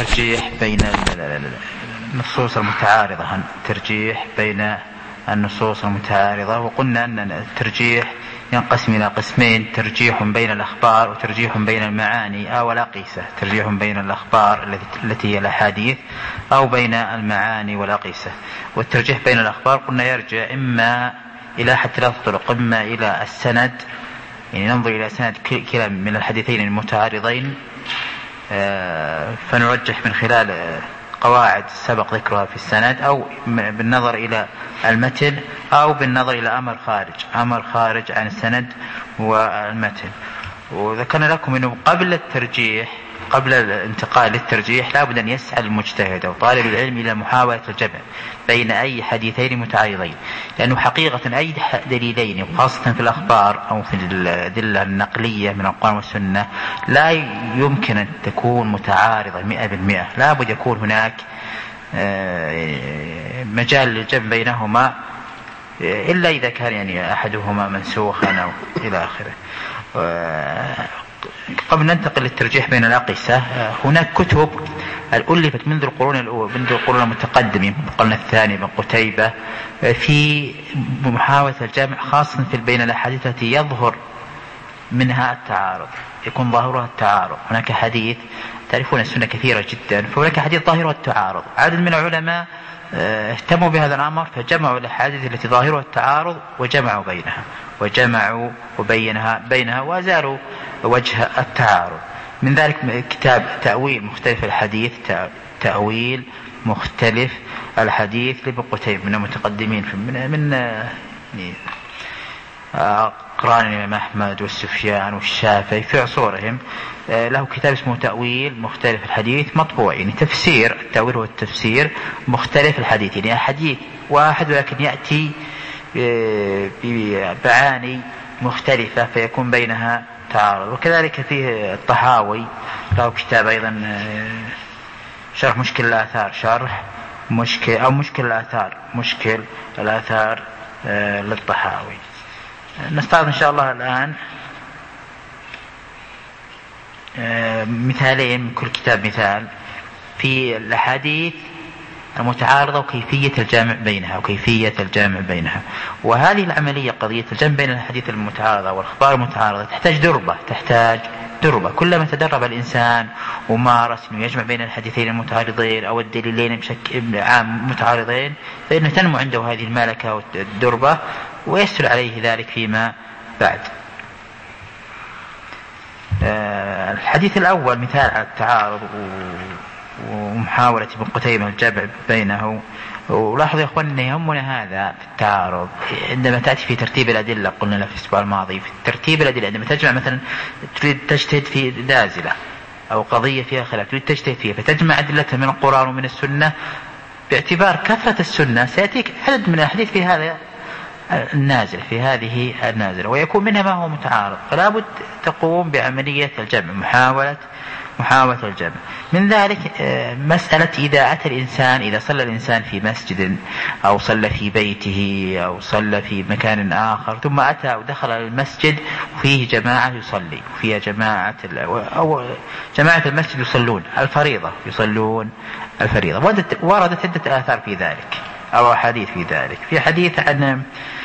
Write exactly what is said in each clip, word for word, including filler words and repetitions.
الترجيح بين النصوص المتعارضة، ترجيح بين النصوص المتعارضة. وقلنا أن الترجيح ينقسم إلى قسمين: ترجيح بين الأخبار وترجيح بين المعاني أو الأقيسة. ترجيح بين الأخبار التي هي الأحاديث أو بين المعاني والأقيسة. والترجيح بين الأخبار قلنا يرجع إما إلى أحد ثلاث طرق: إما إلى السند، يعني ننظر إلى سند كلا من الحديثين المتعارضين فنرجح من خلال قواعد سبق ذكرها في السند، أو بالنظر إلى المتن، أو بالنظر إلى أمر خارج أمر خارج عن السند والمتن. وذكرنا لكم أنه قبل الترجيح قبل الانتقال للترجيح لابد أن يسعى المجتهد أو طالب العلم إلى محاولة الجمع بين أي حديثين متعارضين، لأنه حقيقة أي دليلين وخاصة في الأخبار أو في الأدلة النقلية من القرآن والسنة لا يمكن أن تكون متعارضة مئة بالمئة، لابد يكون هناك مجال للجمع بينهما، إلا إذا كان يعني أحدهما منسوخا أو إلى آخره. قبل ننتقل للترجيح بين الأقيسة، هناك كتب ألفت منذ القرون منذ القرون المتقدمة، القرن الثاني من قتيبة، في محاولة الجمع خاصة في بين الأحاديث التي يظهر منها التعارض، يكون ظاهرها التعارض. هناك حديث تعرفون السنة كثيرة جدا، فهناك حديث ظاهرها التعارض. عدد من العلماء اهتموا بهذا الأمر فجمعوا الأحاديث التي ظاهرها التعارض وجمعوا بينها وجمعوا وبينها بينها وزاروا وجه التعارض. من ذلك كتاب تأويل مختلف الحديث تأويل مختلف الحديث لابن قتيبة من المتقدمين من من أقران الإمام أحمد والسفيان والشافعي في عصورهم. له كتاب اسمه تأويل مختلف الحديث مطبوع، يعني تفسير التأويل هو التفسير مختلف الحديث، يعني حديث واحد ولكن يأتي بمعاني مختلفة فيكون بينها تعارض. وكذلك فيه الطحاوي له كتاب أيضا شرح مشكل الآثار شرح مشكل أو مشكل الآثار مشكل الآثار للطحاوي. نستعرض إن شاء الله الآن مثالين من كل كتاب، مثال في الأحاديث المتعارضة وكيفية الجامع بينها وكيفية الجامع بينها. وهذه العملية قضية الجمع بين الحديث المتعارضة والأخبار المتعارضة تحتاج دربة تحتاج دربة كلما تدرب الإنسان ومارس إنه يجمع بين الحديثين المتعارضين أو الدليلين بشكل عام متعارضين فإنه تنمو عنده هذه الملكة والدربة ويسهل عليه ذلك فيما بعد. الحديث الأول مثال على التعارض ومحاولة ابن قتيبة الجمع بينه. ولاحظوا يا أخوان أن يهمنا هذا في التعارض عندما تأتي في ترتيب الأدلة، قلنا في الأسبوع الماضي في ترتيب الأدلة عندما تجمع مثلا تريد تجتهد في نازلة أو قضية فيها خلاف تريد تجتهد فيها فتجمع أدلة من القرآن ومن السنة، باعتبار كثرة السنة سيأتيك عدد من الأحاديث في هذا النازل في هذه النازلة ويكون منها ما هو متعارض، فلا بد تقوم بعملية الجمع محاولة محاولة الجمع. من ذلك مسألة إذا أتى الإنسان إذا صلى الإنسان في مسجد أو صلى في بيته أو صلى في مكان آخر ثم أتى ودخل المسجد وفيه جماعة يصلي فيها جماعة أو جماعة المسجد يصلون الفريضة يصلون الفريضة وردت عدة آثار في ذلك أو حديث في ذلك. في حديث عن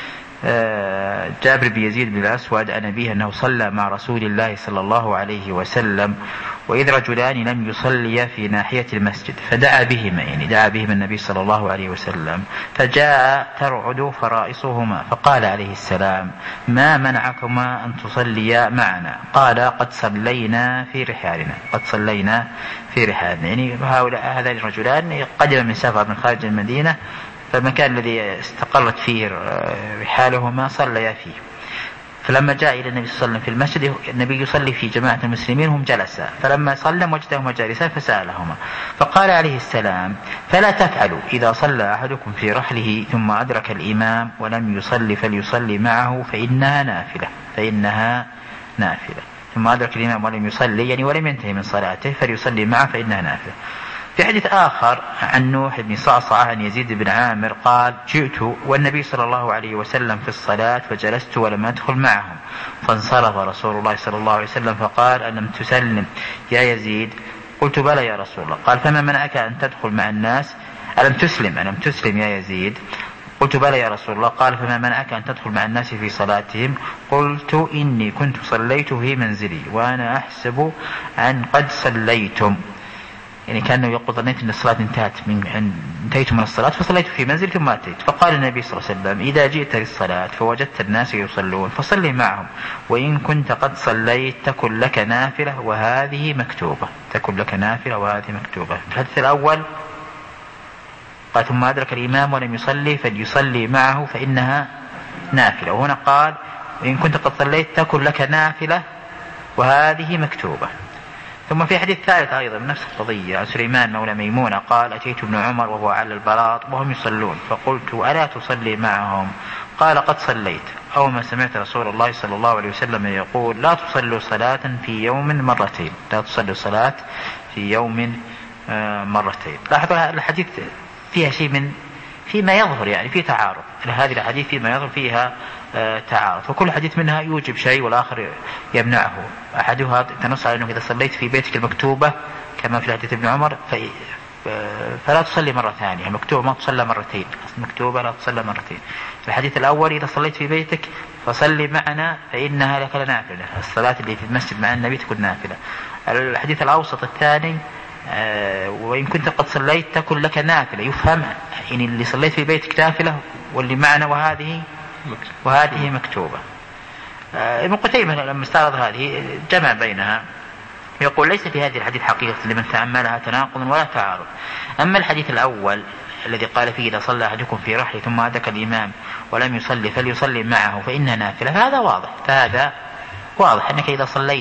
جابر بن يزيد بن الأسود عن أبيه أنه صلى مع رسول الله صلى الله عليه وسلم وإذ رجلان لم يصليا في ناحية المسجد فدعا بهما يعني دعا بهما النبي صلى الله عليه وسلم فجاء ترعد فرائصهما فقال عليه السلام ما منعكما أن تصليا معنا؟ قال قد صلينا في رحالنا قد صلينا في رحالنا يعني هؤلاء هذان الرجلان قدم من سفر من خارج المدينة فالمكان الذي استقرت فيه رحالهما صليا فيه. فلما جاء إلى النبي صلى الله عليه وسلم في المسجد النبي يصلي في جماعة المسلمين هم جلسا فلما سلم وجدهما جالسا فسألهما فقال عليه السلام فلا تفعلوا إذا صلى أحدكم في رحله ثم أدرك الإمام ولم يصلي فليصلي معه فإنها نافلة فإنها نافلة ثم أدرك الإمام ولم يصلي يعني ولم ينتهي من صلاته فليصلي معه فإنها نافلة. في حديث آخر عن نوح بن صعصعة عن يزيد بن عامر قال جئت والنبي صلى الله عليه وسلم في الصلاة فجلست ولم أدخل معهم فانصرف رسول الله صلى الله عليه وسلم فقال ألم تسلم يا يزيد قلت بلى يا رسول الله. قال فما منعك أن تدخل مع الناس؟ ألم تسلم ألم تسلم يا يزيد؟ قلت بلى يا رسول الله. قال فما منعك أن تدخل مع الناس في صلاتهم؟ قلت إني كنت صليت في منزلي وأنا أحسب أن قد صليتم، يعني كأنه يقول ظنيت أن الصلاة انتهت من انتهيت من الصلاة فصليت في منزل ثم أتيت. فقال النبي صلى الله عليه وسلم إذا جئت للصلاة فوجدت الناس يصلون فصلي معهم، وإن كنت قد صليت تكن لك نافلة وهذه مكتوبة، تكن لك نافلة وهذه مكتوبة. في الحديث الأول قال ثم أدرك الإمام ولم يصلي فليصلي معه فإنها نافلة، وهنا قال وإن كنت قد صليت تكن لك نافلة وهذه مكتوبة. ثم في حديث ثالث أيضا من نفس القضية عن سليمان مولى ميمونة قال أتيت ابن عمر وهو على البلاط وهم يصلون فقلت ألا تصلي معهم؟ قال قد صليت. أول ما سمعت رسول الله صلى الله عليه وسلم يقول لا تصلوا صلاة في يوم مرتين، لا تصلوا صلاة في يوم مرتين. لاحظ الحديث فيها شيء من فيما يظهر يعني في تعارض، هذه الحديث فيما يظهر فيها تعارض، وكل حديث منها يوجب شيء والآخر يمنعه. أحدها تنص على أنه إذا صليت في بيتك المكتوبة كما في حديث ابن عمر فلا تصلي مرة ثانية، مكتوبة ما تصلى مرتين، مكتوبة لا تصلى مرتين. في الحديث الأول إذا صليت في بيتك فصلي معنا فإنها لك نافلة، الصلاة اللي في المسجد مع النبي تكون نافلة. الحديث الأوسط الثاني آه وإن كنت قد صليت تكن لك نافلة، يفهم يعني اللي صليت في بيتك نافلة واللي معنا وهذه وهذه مكتوبة. آه ابن قتيبة لما استعرض هذه جمع بينها يقول ليس في هذه الحديث حقيقة لمن تأملها تناقض ولا تعارض. أما الحديث الأول الذي قال فيه إذا صلى أحدكم في رحله ثم أدرك الإمام ولم يصلي فليصلي معه فإنها نافلة، فهذا واضح، فهذا واضح أنك إذا صليت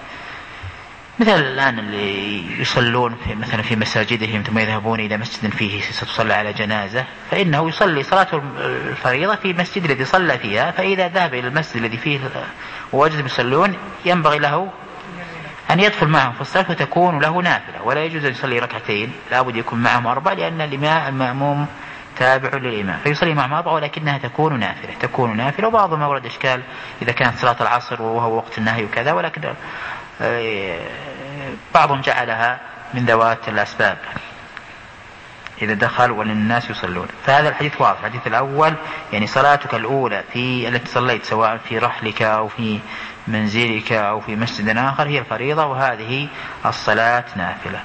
مثل الآن اللي يصلون في مثلا في مساجدهم ثم يذهبون إلى مسجد فيه ستصلى على جنازة فإنه يصلي صلاة الفريضة في المسجد الذي صلى فيها، فإذا ذهب إلى المسجد الذي فيه ووجد يصلون ينبغي له أن يدخل معهم في الصلاة فتكون له نافلة، ولا يجوز أن يصلي ركعتين، لا بد يكون معهم أربع لأن المأموم تابع للإمام فيصلي معهم أربع ولكنها تكون نافلة تكون نافلة. وبعضهم أورد إشكال إذا كانت صلاة العصر وهو وقت النهي وكذا، ولكن بعضهم جعلها من ذوات الأسباب إذا دخل وللناس يصلون. فهذا الحديث واضح. الحديث الأول يعني صلاتك الأولى في التي صليت سواء في رحلك أو في منزلك أو في مسجد آخر هي الفريضة، وهذه الصلاة نافلة.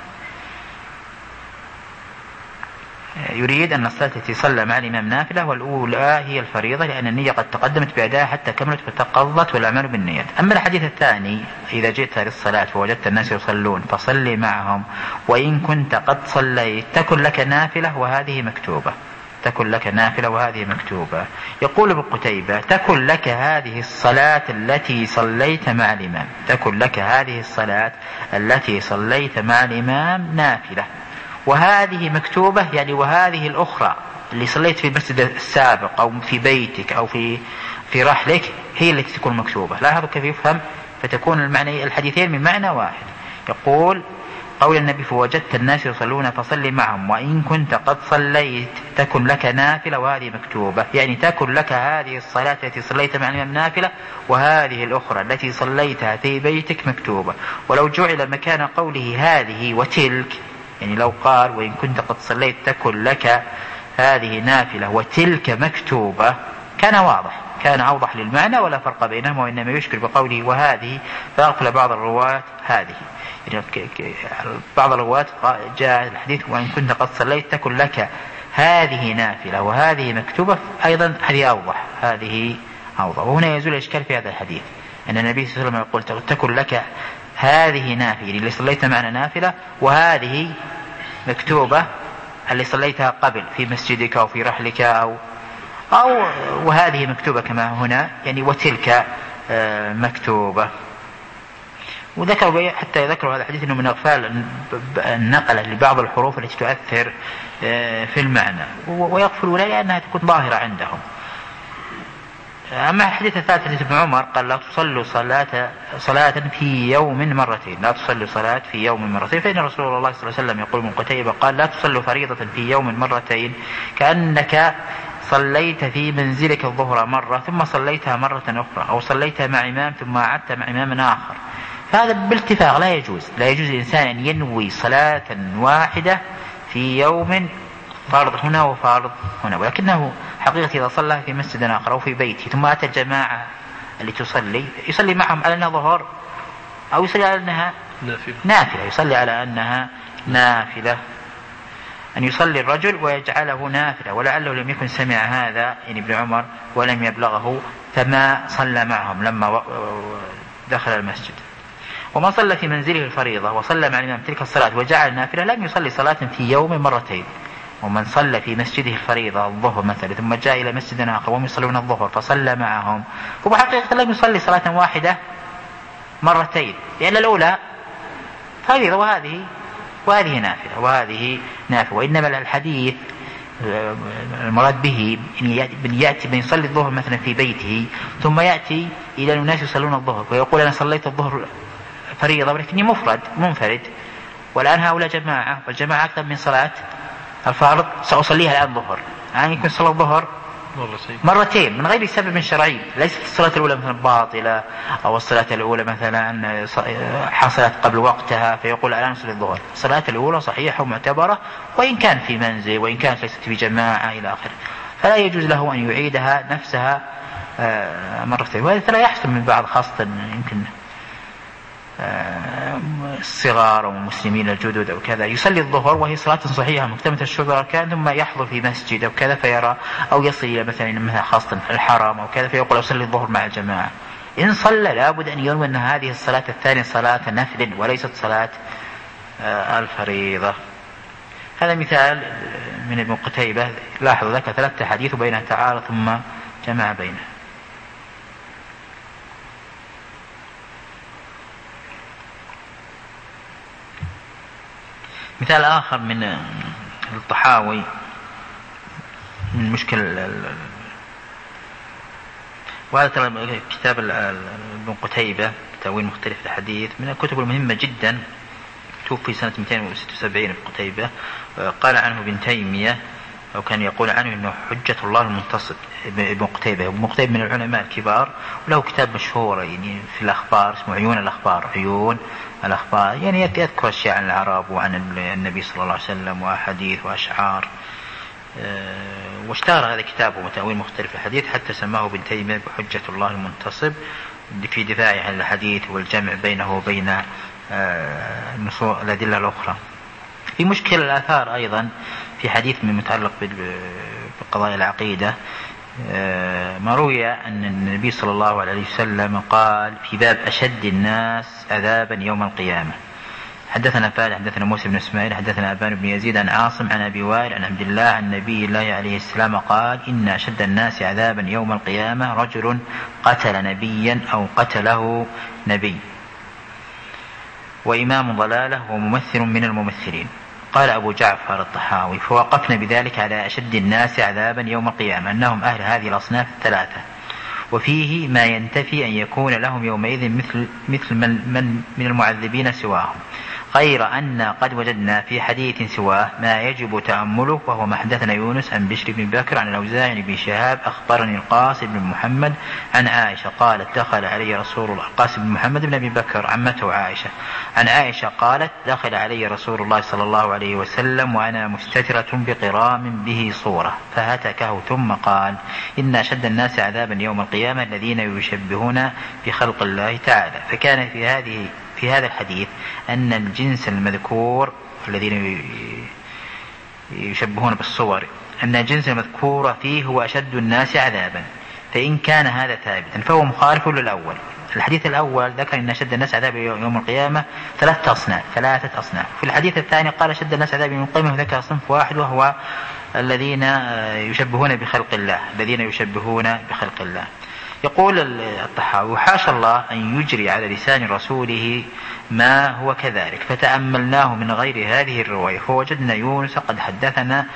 يريد أن الصلاة التي صلى مع الإمام نافلة والأولى هي الفريضة لأن النية قد تقدمت بأداء حتى كملت فتقضت والأعمال بالنيات. أما الحديث الثاني إذا جئت للصلاة فوجدت الناس يصلون فصلي معهم وإن كنت قد صليت تكن لك نافلة وهذه مكتوبة تكن لك نافلة وهذه مكتوبة. يقول ابن قتيبة تكن لك هذه الصلاة التي صليت مع الإمام تكن لك هذه الصلاة التي صليت مع الإمام نافلة وهذه مكتوبة، يعني وهذه الأخرى اللي صليت في المسجد السابق أو في بيتك أو في في رحلك هي التي تكون مكتوبة. لاحظوا كيف يفهم، فتكون المعنى الحديثين من معنى واحد. يقول قول النبي فوجدت الناس يصلون فصلي معهم وإن كنت قد صليت تكن لك نافلة وهذه مكتوبة، يعني تكن لك هذه الصلاة التي صليت مع الإمام نافلة وهذه الأخرى التي صليتها في بيتك مكتوبة. ولو جعل مكان قوله هذه وتلك، يعني لو قال وإن كنت قد صليت تكن لك هذه نافلة وتلك مكتوبة كان واضح، كان أوضح للمعنى ولا فرق بينهما، وإنما يشكل بقوله وهذه فأغفل بعض الرواة هذه. يعني بعض الرواة جاء الحديث وإن كنت قد صليت تكن لك هذه نافلة وهذه مكتوبة، أيضا هذه أوضح هذه أوضح. وهنا يزول الإشكال في هذا الحديث أن النبي صلى الله عليه وسلم يقول تكن لك هذه نافلة اللي صليت معنا نافلة وهذه مكتوبة اللي صليتها قبل في مسجدك أو في رحلك أو أو وهذه مكتوبة كما هنا، يعني وتلك مكتوبة. وذكروا حتى يذكروا هذا الحديث أنه من أغفال النقلة لبعض الحروف التي تؤثر في المعنى ويغفلون لأنها تكون ظاهرة عندهم. أما الحديث الثالث حديث ابن عمر قال لا تصلوا صلاة صلاة في يوم مرتين لا تصلوا صلاة في يوم مرتين، فإن رسول الله صلى الله عليه وسلم يقول من قتيبة قال لا تصلوا فريضة في يوم مرتين كأنك صليت في منزلك الظهر مرة ثم صليتها مرة أخرى، أو صليتها مع إمام ثم عدت مع إمام آخر، فهذا بالاتفاق لا يجوز لا يجوز الإنسان أن ينوي صلاة واحدة في يوم فرض هنا وفرض هنا، ولكنه حقيقة إذا صلى في مسجد آخر أو في بيته ثم أتى الجماعة اللي تصلي يصلي معهم على أنها ظهر أو يصلي على أنها نافلة, نافلة. يصلي على أنها نافلة، أن يصلي الرجل ويجعله نافلة، ولعله لم يكن سمع هذا يعني ابن عمر ولم يبلغه فما صلى معهم لما دخل المسجد. ومن صلى في منزله الفريضة وصلى مع الإمام تلك الصلاة وجعل نافلة لم يصلي صلاة في يوم مرتين. ومن صلى في مسجده الفريضة الظهر مثلا ثم جاء إلى مسجد آخر وهم يصلون الظهر فصلى معهم هو حقيقة لم يصلي صلاة واحدة مرتين، لأن الأولى فريضة وهذه وهذه نافلة وهذه نافلة. وإنما الحديث المراد به أن يأتي من يصلي الظهر مثلا في بيته ثم يأتي إلى الناس يصلون الظهر ويقول أنا صليت الظهر فريضة ولكني مفرد منفرد، والآن هؤلاء جماعة والجماعة أكثر من صلاة الفرض سأصليها الآن ظهر، يعني يكون صلاة الظهر مرتين من غير سبب شرعي، ليست الصلاة الأولى مثلا باطلة أو الصلاة الأولى مثلا حصلت قبل وقتها فيقول الآن صلي الظهر. الصلاة الأولى صحيحة ومعتبرة وإن كان في منزل وإن كانت ليست في جماعة إلى آخره، فلا يجوز له أن يعيدها نفسها مرتين. وهذا لا يحصل من بعض خاصة يمكن الصغار والمسلمين الجدد أو كذا يصلي الظهر وهي صلاة صحيحة مكتملة الشروط والأركان ثم يحضر في مسجد أو كذا فيرى أو يصل إلى مثلا خاصة في الحرم أو كذا فيقول أصلي الظهر مع الجماعة. إن صلى لابد أن ينوي أن هذه الصلاة الثانية صلاة نفل وليست صلاة الفريضة. هذا مثال من ابن قتيبة. لاحظوا ذلك ثلاثة حديث بينها تعارض ثم جمع بينها. مثال آخر من الطحاوي من مشكل وهذا كتاب ابن قتيبة تأويل مختلف الحديث من الكتب المهمة جدا، توفي سنة مئتين وستة وسبعين ابن قتيبة. قال عنه ابن تيمية أو كان يقول عنه إنه حجة الله المنتصب. ابن قتيبة ابن قتيبة من العلماء الكبار وله كتاب مشهور يعني في الأخبار اسمه عيون الأخبار عيون الأخبار، يعني يذكر أشياء عن العرب وعن النبي صلى الله عليه وسلم وأحاديث وأشعار. واشتهر هذا كتابه تأويل مختلف الحديث حتى سماه ابن تيمية بحجة الله المنتصب في دفاعه عن الحديث والجمع بينه وبين الأدلة الأخرى. في مشكل الآثار أيضا في حديث من متعلق بقضايا العقيدة ما روي أن النبي صلى الله عليه وسلم قال في باب أشد الناس عذابا يوم القيامة. حدثنا فالح حدثنا موسى بن إسماعيل حدثنا أبان بن يزيد عن عاصم عن أبي وائل عن عبد الله عن النبي الله عليه السلام قال إن أشد الناس عذابا يوم القيامة رجل قتل نبيا أو قتله نبي وإمام ضلالة وممثل من الممثلين. قال أبو جعفر الطحاوي فوقفنا بذلك على أشد الناس عذابا يوم القيامة أنهم أهل هذه الأصناف الثلاثة، وفيه ما ينتفي أن يكون لهم يومئذ مثل, مثل من, من, من المعذبين سواهم، غير أن قد وجدنا في حديث سواه ما يجب تأمله وهو ما حدثنا يونس عن بشر بن بكر عن الأوزاعي بن شهاب أخبرني القاسم بن محمد عن عائشة قالت دخل علي رسول الله القاسم بن محمد بن أبي بكر عمته عائشة عن عائشة قالت دخل علي رسول الله صلى الله عليه وسلم وأنا مستترة بقرام به صورة فهتكه ثم قال إن أشد الناس عذابا يوم القيامة الذين يشبهون بخلق الله تعالى. فكان في هذه في هذا الحديث أن الجنس المذكور الذين يشبهون بالصور أن الجنس المذكور فيه هو أشد الناس عذابا، فإن كان هذا ثابتا فهو مخالف للأول. الحديث الأول ذكر أن أشد الناس عذابا يوم القيامة ثلاثة أصناف ثلاثة أصناف في الحديث الثاني قال أشد الناس عذابا يوم القيامة وذكر صنف واحد وهو الذين يشبهون بخلق الله الذين يشبهون بخلق الله. يقول الطحاوي حاشا الله أن يجري على لسان رسوله ما هو كذلك، فتأملناه من غير هذه الرواية فوجدنا يونس قد حدثنا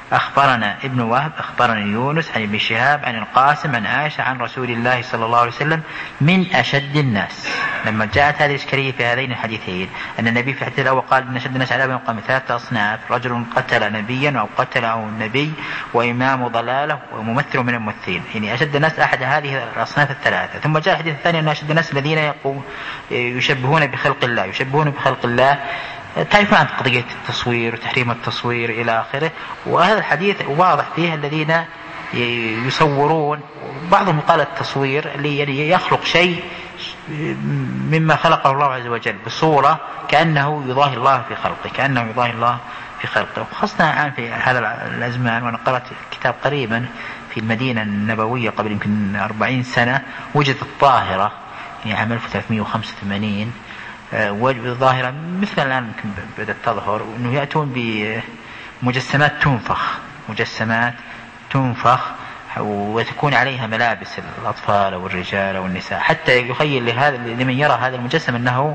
أخبرنا ابن وهب أخبرنا يونس عن ابن شهاب عن القاسم عن عائشة عن رسول الله صلى الله عليه وسلم من أشد الناس. لما جاءت هذه الإشكالية في هذين الحديثين أن النبي في الحديث الأول قال إن أشد الناس عذابا يقام ثلاثة أصناف: رجل قتل نبيا أو قتله النبي، وإمام ضلاله، وممثل من الممثلين. يعني أشد الناس أحد هذه الأصناف الثلاثة. ثم جاء الحديث الثاني أن أشد الناس الذين يقوم يشبهون بخلق الله يشبهون بخلق الله تعرفون عن قضية التصوير وتحريم التصوير إلى آخره. وهذا الحديث واضح فيه الذين يصورون، بعضهم قال التصوير اللي يخلق شيء مما خلقه الله عز وجل بصورة كأنه يضاهي الله في خلقه كأنه يضاهي الله في خلقه وخاصة الآن في هذا الأزمان. وأنا قرأت كتاب قريبا في المدينة النبوية قبل يمكن أربعين سنة، وجدت الظاهرة يعني عام ألف وثلاثمائة وخمسة وثمانين ظاهرة مثل الآن يمكن بدأت تظهر، أنه يأتون بمجسمات تنفخ مجسمات تنفخ وتكون عليها ملابس الأطفال أو الرجال أو النساء، حتى يخيل لهذا لمن يرى هذا المجسم أنه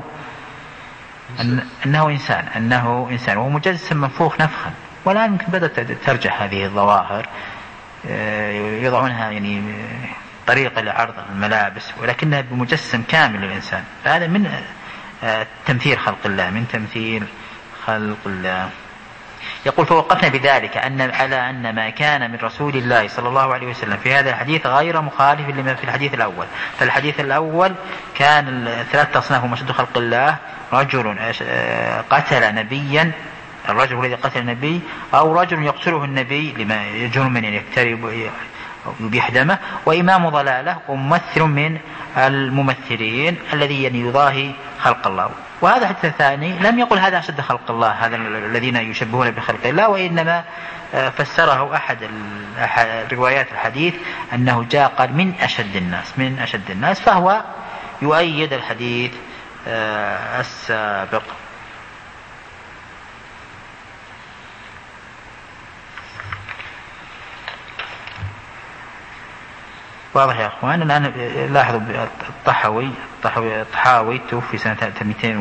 أنه إنسان أنه إنسان وهو مجسم منفوخ نفخا. والآن يمكن بدأت ترجع هذه الظواهر، يضعونها يعني طريقة لعرض الملابس ولكنها بمجسم كامل للإنسان. فهذا من تمثيل خلق الله من تمثيل خلق الله. يقول: فوقفنا بذلك أن على أن ما كان من رسول الله صلى الله عليه وسلم في هذا الحديث غير مخالف لما في الحديث الأول. فالحديث الأول كان ثلاثة أصناف هم أشد خلق الله: رجل قتل نبيا، الرجل الذي قتل النبي، أو رجل يقتله النبي لما جرم يقترب يبيح دمه، وإمام ضلاله، وممثل من الممثلين الذي يضاهي خلق الله. وهذا الحديث الثاني لم يقل هذا أشد خلق الله، هذا الذين يشبهون بخلق الله، وإنما فسره أحد روايات الحديث أنه جاء قال من أشد الناس من أشد الناس فهو يؤيد الحديث السابق. واضح يا أخوان. الآن لاحظوا الطحاوي الطحاوي الطحاوي توفي سنة ثلاثمائة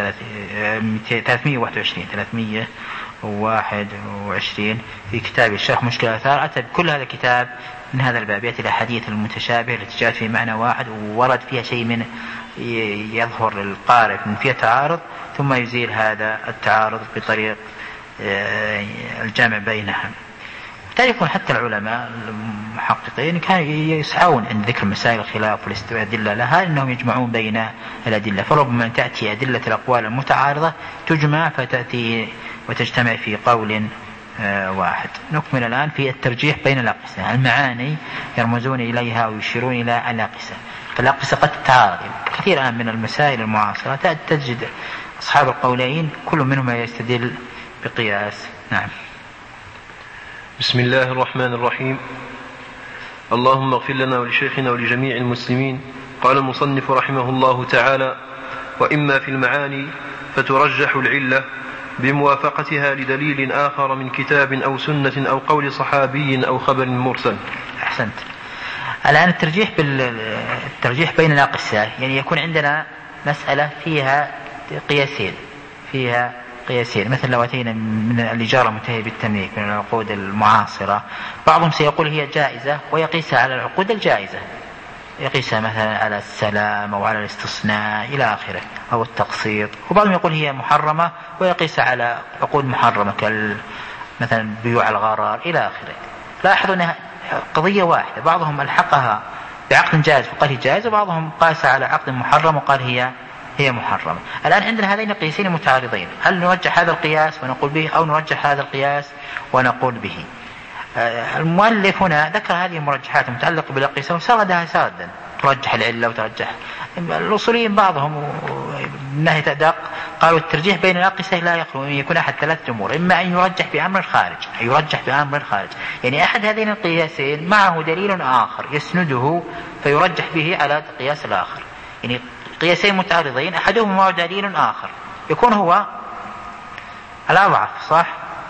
وواحد وعشرين في كتاب الشرح مشكل الآثار أتى بكل هذا الكتاب من هذا الباب، يأتي الأحاديث المتشابهة التي جاءت في معنى واحد وورد فيها شيء من يظهر للقارئ من فيها تعارض، ثم يزيل هذا التعارض بطريق الجامع بينها. تعرفون حتى العلماء المحققين كانوا يسعون عند ذكر مسائل الخلاف والاستدلال لها أنهم يجمعون بين الأدلة، فربما تأتي أدلة الأقوال المتعارضة تجمع فتأتي وتجتمع في قول واحد. نكمل الآن في الترجيح بين الأقصى. المعاني يرمزون إليها ويشيرون إلى الأقصى، فالأقصى قد تتعارض كثير الآن من المسائل المعاصرة تجد أصحاب القولين كل منهم يستدل بقياس. نعم. بسم الله الرحمن الرحيم. اللهم اغفر لنا ولشيخنا ولجميع المسلمين. قال المصنف رحمه الله تعالى: وإما في المعاني فترجح العلة بموافقتها لدليل آخر من كتاب أو سنة أو قول صحابي أو خبر مرسل. أحسنت. الآن الترجيح بالترجيح بين الأقسام يعني يكون عندنا مسألة فيها قياسين فيها قياسين مثل لو أتينا من الإجارة منتهية بالتمليك من العقود المعاصرة، بعضهم سيقول هي جائزة ويقيسها على العقود الجائزة، يقيسها مثلا على السلام أو على الاستصناع إلى آخره أو التقسيط، وبعضهم يقول هي محرمة ويقيسها على عقود محرمة مثلا بيوع الغرار إلى آخره. لاحظوا أنها قضية واحدة، بعضهم ألحقها بعقد جائز فقال هي جائزة، وبعضهم قاسها على عقد محرم وقال هي هي محرمة. الآن عندنا هذين القياسين متعارضين، هل نرجح هذا القياس ونقول به أو نرجح هذا القياس ونقول به؟ المؤلف هنا ذكر هذه المرجحات المتعلقة بالقياس وسردها سردا، ترجح العلة وترجح. الأصوليين بعضهم من ناحية أدق قالوا الترجيح بين الأقيسة لا يخلو أن يكون أحد ثلاث أمور، إما أن يرجح بأمر خارج أن يرجح بأمر خارج يعني أحد هذين القياسين معه دليل آخر يسنده فيرجح به على القياس الآخر، يعني قياسين متعارضين أحدهما معه دليل آخر يكون هو الأضعف، صح؟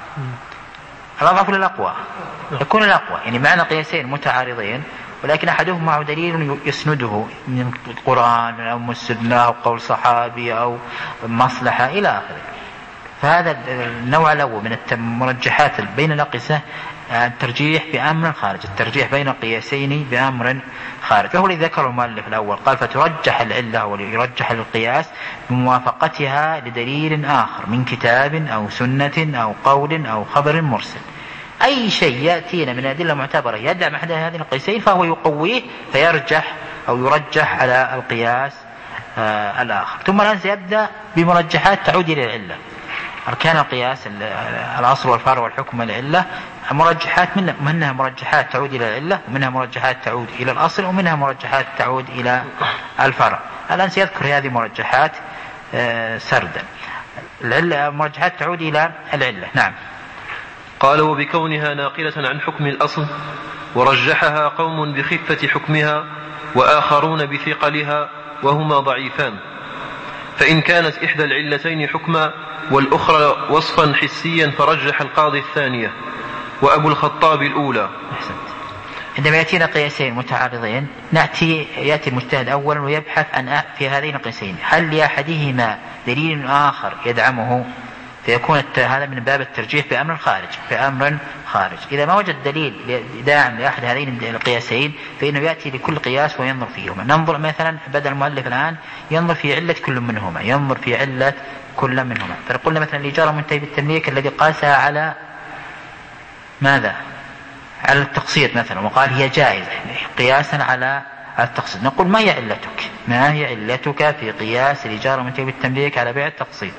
الأضعف للأقوى يكون الأقوى، يعني معنى قياسين متعارضين ولكن أحدهما معه دليل يسنده من القرآن أو مسدنا أو قول صحابي أو مصلحة إلى آخره. فهذا النوع الأول من المرجحات بين الأقيسة الترجيح بأمر خارج، الترجيح بين القياسين بأمر خارج، وهو الذي ذكر المؤلف الأول، قال فترجح العلة ويرجح القياس بموافقتها لدليل آخر من كتاب أو سنة أو قول أو خبر مرسل. أي شيء يأتينا من أدلة معتبرة يدعم أحد هذين القياسين فهو يقويه فيرجح أو يرجح على القياس آه الآخر. ثم الآن سيبدأ بمرجحات تعود إلى العلة. أركان القياس الأصل والفرع والحكم والعلة مرجحات، منها مرجحات تعود إلى العلة، ومنها مرجحات تعود إلى الأصل، ومنها مرجحات تعود إلى الفرع. الآن سيذكر هذه مرجحات سردا. العلة مرجحات تعود إلى العلة. نعم. قال وبكونها ناقلة عن حكم الأصل، ورجحها قوم بخفة حكمها وآخرون بثقلها وهما ضعيفان، فإن كانت إحدى العلتين حكما والأخرى وصفا حسيا فرجح القاضي الثانية وأبو الخطاب الأولى. أحسنت. عندما يأتينا قياسين متعارضين نأتي يأتي المجتهد أولا ويبحث عن في هذين القياسين هل لأحدهما دليل آخر يدعمه، فيكون هذا من باب الترجيح بأمر خارج بأمر خارج. إذا ما وجد دليل داعم لأحد هذين القياسين فإنه يأتي لكل قياس وينظر فيهما. ننظر مثلا بدأ المؤلف الآن ينظر في علة كل منهما، ينظر في علة كل منهما. فقلنا مثلا الإجارة منتهي بالتمليك الذي قاسها على ماذا؟ على التقسيط مثلا، وقال هي جائزة قياسا على التقسيط. نقول ما هي علتك؟ ما هي علتك في قياس الإجارة منتهي بالتمليك على بيع التقسيط؟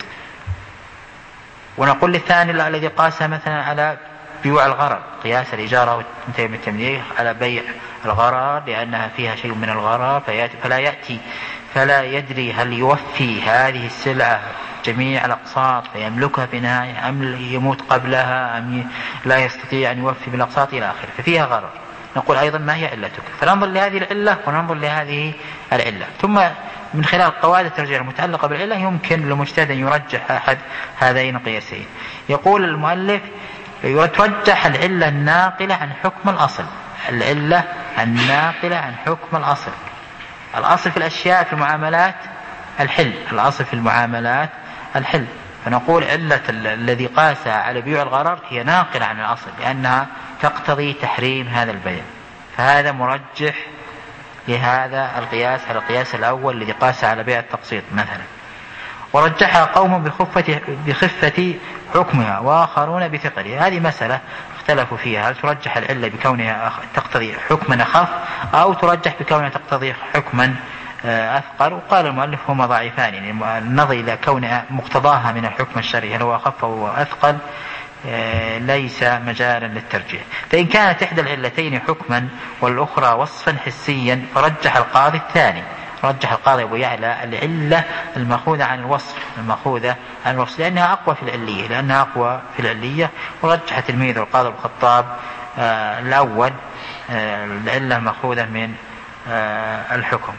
ونقول للثاني الذي قاسها مثلا على بيوع الغرر قياس الإجارة منتهي بالتمليك على بيع الغرر لأنها فيها شيء من الغرر فلا يأتي فلا يدري هل يوفي هذه السلعة جميع الأقساط فيملكها في نهاية أم يموت قبلها أم لا يستطيع أن يوفي بالأقساط إلى آخره، ففيها غرر. نقول أيضا ما هي علتك؟ فننظر لهذه العلة وننظر لهذه العلة، ثم من خلال قواعد الترجيح المتعلقة بالعلة يمكن للمجتهد أن يرجح أحد هذين القياسين. يقول المؤلف يترجح العلة الناقلة عن حكم الأصل، العلة الناقلة عن حكم الأصل. الأصل في الأشياء في المعاملات الحل، الأصل في المعاملات الحل، فنقول علة الذي قاسها على بيوع الغرر هي ناقلة عن الأصل لأنها تقتضي تحريم هذا البيع، فهذا مرجح لهذا القياس على القياس الأول الذي قاس على بيع التقسيط مثلا. ورجحها قوم بخفة, بخفة حكمها وآخرون بثقلها. هذه مسألة اختلفوا فيها، هل ترجح العلة بكونها تقتضي حكما أخف أو ترجح بكونها تقتضي حكما أثقل؟ وقال المؤلف هما ضعيفان، يعني النظر إلى كون مقتضاها من الحكم الشرعي هل هو أخف أو أثقل ليس مجالا للترجيح. فإن كانت إحدى العلتين حكما والأخرى وصفا حسيا فرجح القاضي الثاني، رجح القاضي أبو يعلى العلة المأخوذة عن الوصف، المأخوذة عن الوصف لأنها أقوى في العلية، لأنها أقوى في العلية. ورجح تلميذ القاضي أبو الخطاب آه الأول آه العلة المأخوذة من آه الحكم.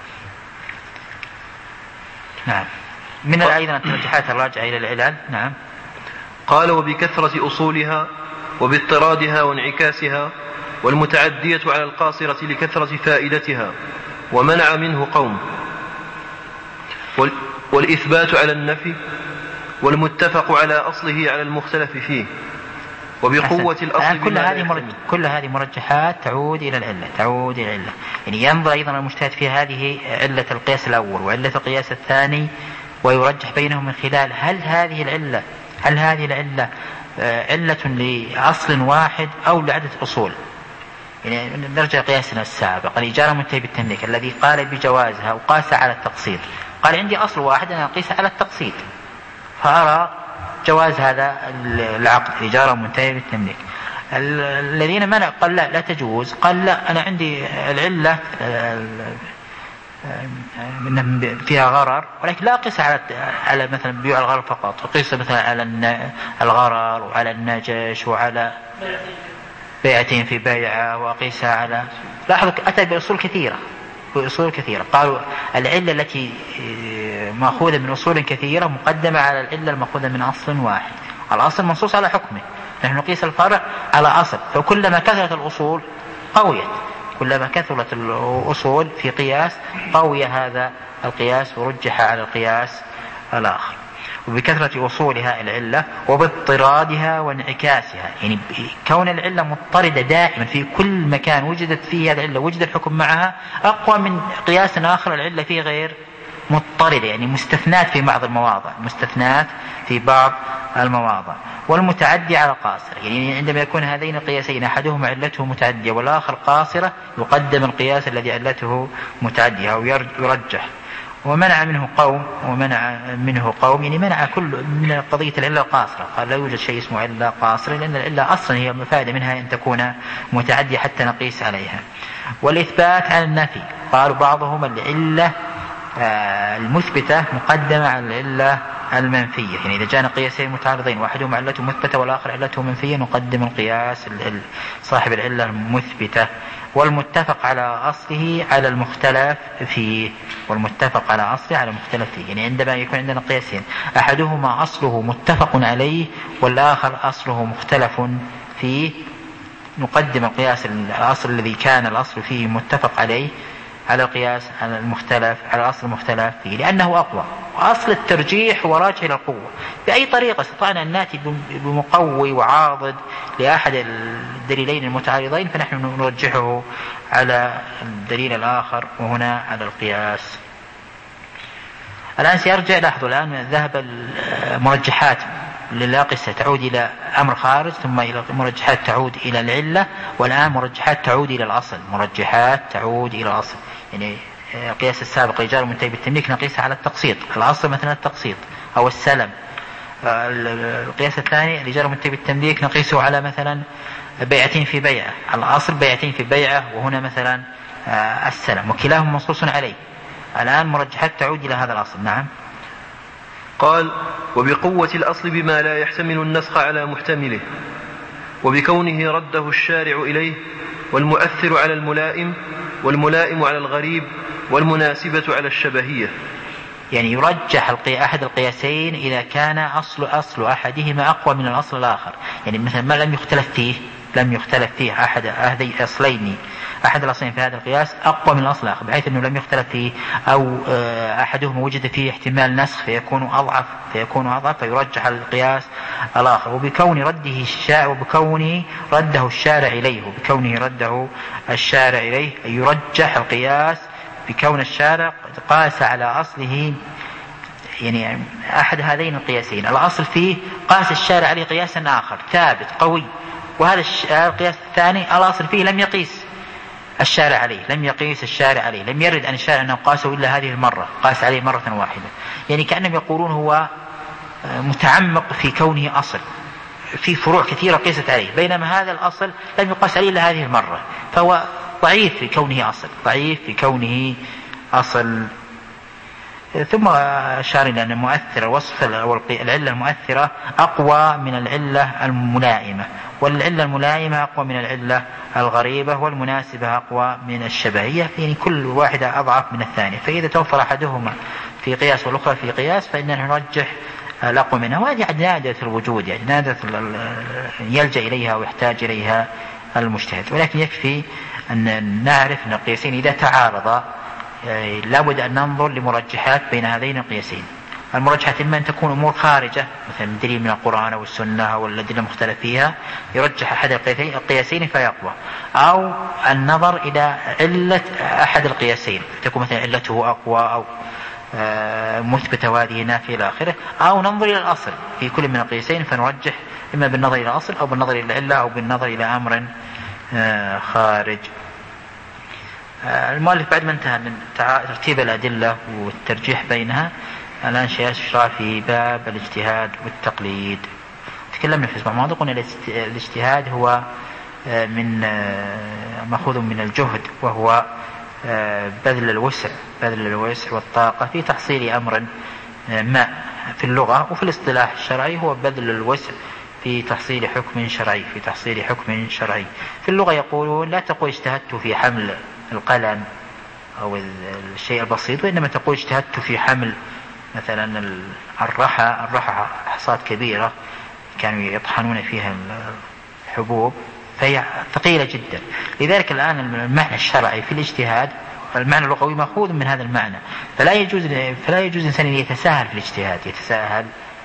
نعم. من أيضا الترجيحات الراجعة إلى العلل. نعم. قال وبكثرة أصولها وباضطرادها وانعكاسها والمتعدية على القاصرة لكثرة فائدتها، ومنع منه قوم، والإثبات على النفي، والمتفق على أصله على المختلف فيه، وبقوة الأصل. كل هذه مرج... كل هذه مرجحات تعود إلى العلة، تعود إلى العلة. يعني ينظر أيضا المجتهد في هذه علة القياس الأول وعلة القياس الثاني ويرجح بينهم من خلال هل هذه العلة هل هذه العلة علة لأصل واحد أو لعدة أصول. يعني نرجع قياسنا السابق الإجارة منتهي بالتمليك الذي قال بجوازها وقاس على التقسيط، قال عندي أصل واحد أنا أقيس على التقسيط فأرى جواز هذا العقد الإجارة منتهي بالتمليك. الذين منع قال لا لا تجوز، قال لا أنا عندي العلة فيها غرر ولكن لا أقيس على على مثلا بيوع الغرر فقط، أقيس مثلا على الغرر وعلى النجش وعلى بيعتين في بيعة وأقيسها على. لاحظوا أتى بأصول كثيرة بأصول كثيرة. قالوا العلة التي مأخوذة من أصول كثيرة مقدمة على العلة المأخوذة من أصل واحد. الأصل منصوص على حكمه، نحن نقيس الفرع على أصل، فكلما كثرت الأصول قويت، كلما كثرت الأصول في قياس قوي هذا القياس ورجح على القياس الآخر. وبكثرة وصولها العلة وباضطرادها وانعكاسها، يعني كون العلة مضطردة دائما في كل مكان وجدت فيه هذه العلة وجد الحكم معها أقوى من قياس آخر العلة فيه غير مضطردة، يعني مستثنات في بعض المواضع مستثنات في بعض المواضع. والمتعدي على قاصر، يعني عندما يكون هذين القياسين أحدهما علته متعدية والآخر قاصرة يقدم القياس الذي علته متعدية أو يرجح. ومنع منه قوم ومنع منه قوم يعني منع كل من قضية العلة القاصرة، قال لا يوجد شيء اسمه علة قاصرة لأن العلة أصلا هي مفادة منها أن تكون متعدية حتى نقيس عليها. والإثبات على النفي، قالوا بعضهم العلة المثبتة مقدمة على العلة المنفية، يعني إذا جاءنا قياسين متعارضين واحدهما علته مثبتة والآخر علته منفية نقدم القياس صاحب العلة المثبتة. والمتفق على أصله على المختلف فيه، والمتفق على أصله على المختلف فيه، يعني عندما يكون عندنا قياسين أحدهما أصله متفق عليه والآخر أصله مختلف فيه نقدم القياس الأصل الذي كان الأصل فيه متفق عليه على القياس على المختلف على الأصل المختلف فيه، لأنه أقوى. وأصل الترجيح هو راجع إلى القوة، بأي طريقة استطعنا أن نأتي بمقوي وعاضد لأحد الدليلين المتعارضين فنحن نرجحه على الدليل الآخر وهنا على القياس. الآن سيرجع، لاحظوا الآن ذهب المرجحات للقياس تعود إلى أمر خارج ثم إلى مرجحات تعود إلى العلة، والآن مرجحات تعود إلى الأصل، مرجحات تعود إلى الأصل. يعني القياس السابق رجال منتهي بالتمليك نقيسها على التقسيط، الأصل مثلا التقسيط أو السلم. القياس الثاني رجال منتهي بالتمليك نقيسه على مثلا بيعتين في بيعة، الأصل بيعتين في بيعة وهنا مثلا السلم، وكلاهما منصوص عليه. الآن مرجحات تعود إلى هذا الأصل. نعم. قال وبقوة الأصل بما لا يحتمل النسخ على محتمله، وبكونه رده الشارع إليه، والمؤثر على الملائم، والملائم على الغريب، والمناسبة على الشبهية. يعني يرجح أحد القياسين إذا كان أصل أصل أحدهما أقوى من الأصل الآخر، يعني مثلا ما لم يختلف فيه لم يختلف فيه أحد هذين الأصلين أحد الأصلين في هذا القياس أقوى من الأصل الآخر بحيث أنه لم يختلف فيه، أو أحدهما وجد فيه احتمال نسخ فيكون أضعف فيكون أضعف فيرجح القياس الآخر. وبكون رده الشارع وبكونه رده الشارع إليه وبكونه رده الشارع إليه يرجح القياس بكون الشارع قاس على أصله، يعني أحد هذين القياسين الأصل فيه قاس الشارع عليه قياسا آخر ثابت قوي، وهذا القياس الثاني الأصل فيه لم يقيس الشارع عليه لم يقيس الشارع عليه لم يرد أن الشارع أنه قاسه إلا هذه المرة، قاس عليه مرة واحدة، يعني كأنهم يقولون هو متعمق في كونه أصل في فروع كثيرة قيست عليه، بينما هذا الأصل لم يقاس عليه إلا هذه المرة، فهو ضعيف في كونه أصل ضعيف في كونه أصل. ثم أشار إلى أن المؤثر وصف العلة المؤثرة أقوى من العلة الملائمة، والعلة الملائمة أقوى من العلة الغريبة، والمناسبة أقوى من الشبهية، يعني كل واحدة أضعف من الثانية، فإذا توفر أحدهما في قياس والأخرى في قياس فإننا نرجح الأقوى منها، وهذه نادرة الوجود، يعني نادرة يلجأ إليها ويحتاج إليها المجتهد. ولكن يكفي أن نعرف أن القياسين إذا تعارضا لابد أن ننظر لمرجحات بين هذين القياسين. المرجحات إما أن تكون أمور خارجة مثلا دليل من القرآن أو السنة أو الأدلة المختلف فيها يرجح أحد القياسين فيقوى، أو النظر إلى علة أحد القياسين تكون مثلا علته أقوى أو مثبتة وهذه نافية إلى آخره، أو ننظر إلى الأصل في كل من القياسين فنرجح إما بالنظر إلى الأصل أو بالنظر إلى العلة أو بالنظر إلى أمر خارج. المؤلف بعد ما انتهى من ترتيب الأدلة والترجيح بينها الآن سيشرع في باب الاجتهاد والتقليد. تكلمنا في اسبوع الماضي قلنا الاجتهاد هو من مأخوذ من الجهد، وهو بذل الوسع بذل الوسع والطاقة في تحصيل أمر ما في اللغة، وفي الاصطلاح الشرعي هو بذل الوسع في تحصيل حكم شرعي في تحصيل حكم شرعي. في اللغة يقولون لا تقول اجتهدت في حمل القلم أو الشيء البسيط، وإنما تقول اجتهدت في حمل مثلا الرحى الرحى حصاد كبيرة كانوا يطحنون فيها الحبوب فهي ثقيلة جدا، لذلك الآن المعنى الشرعي في الاجتهاد المعنى اللغوي مأخوذ من هذا المعنى، فلا يجوز فلا يجوز إنسان يتساهل في الاجتهاد يتساهل